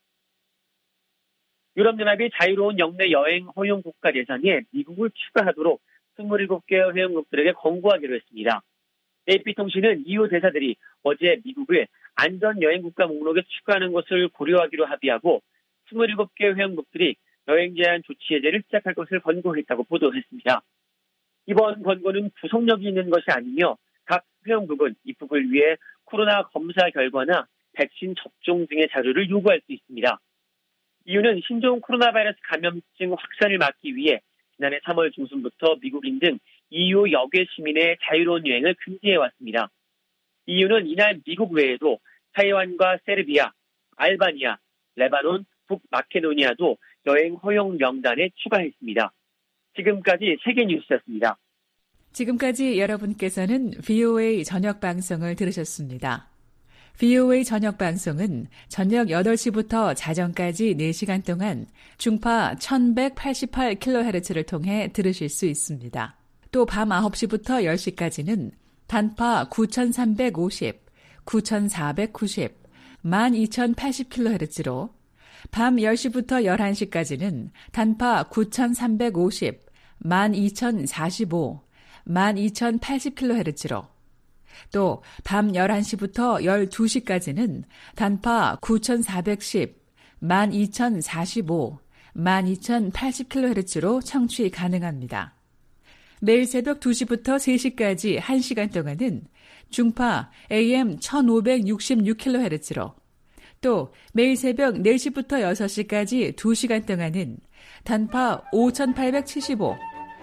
유럽연합이 자유로운 영내 여행 허용 국가 대상에 미국을 추가하도록 이십칠 개 회원국들에게 권고하기로 했습니다. 에이피통신은 이유 대사들이 어제 미국을 안전여행국가 목록에 추가하는 것을 고려하기로 합의하고 이십칠 개 회원국들이 여행 제한 조치 해제를 시작할 것을 권고했다고 보도했습니다. 이번 권고는 구속력이 있는 것이 아니며 각 회원국은 입국을 위해 코로나 검사 결과나 백신 접종 등의 자료를 요구할 수 있습니다. 이유는 신종 코로나 바이러스 감염증 확산을 막기 위해 지난해 삼월 중순부터 미국인 등 이유 여개 시민의 자유로운 여행을 금지해왔습니다. 이유는 이날 미국 외에도 타이완과 세르비아, 알바니아, 레바논, 북마케도니아도 여행 허용 명단에 추가했습니다. 지금까지 세계뉴스였습니다. 지금까지 여러분께서는 브이오에이 저녁 방송을 들으셨습니다. 브이오에이 저녁 방송은 저녁 여덟 시부터 자정까지 네 시간 동안 중파 천백팔십팔 킬로헤르츠를 통해 들으실 수 있습니다. 또 밤 아홉 시부터 열 시까지는 단파 구천삼백오십, 구천사백구십, 만 이천팔십 킬로헤르츠로, 밤 열 시부터 열한 시까지는 단파 구천삼백오십, 만 이천사십오, 만 이천팔십 킬로헤르츠로, 또 밤 열한 시부터 열두 시까지는 단파 구천사백십, 만 이천사십오, 만 이천팔십 킬로헤르츠로 청취 가능합니다. 매일 새벽 두 시부터 세 시까지 한 시간 동안은 중파 에이엠 천오백육십육 킬로헤르츠로, 또 매일 새벽 네 시부터 여섯 시까지 두 시간 동안은 단파 오천팔백칠십오,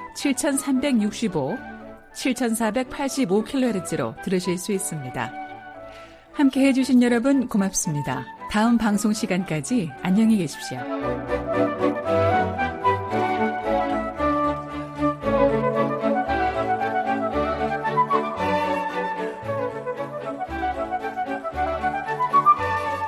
칠천삼백육십오, 칠천사백팔십오 킬로헤르츠로 들으실 수 있습니다. 함께 해주신 여러분 고맙습니다. 다음 방송 시간까지 안녕히 계십시오.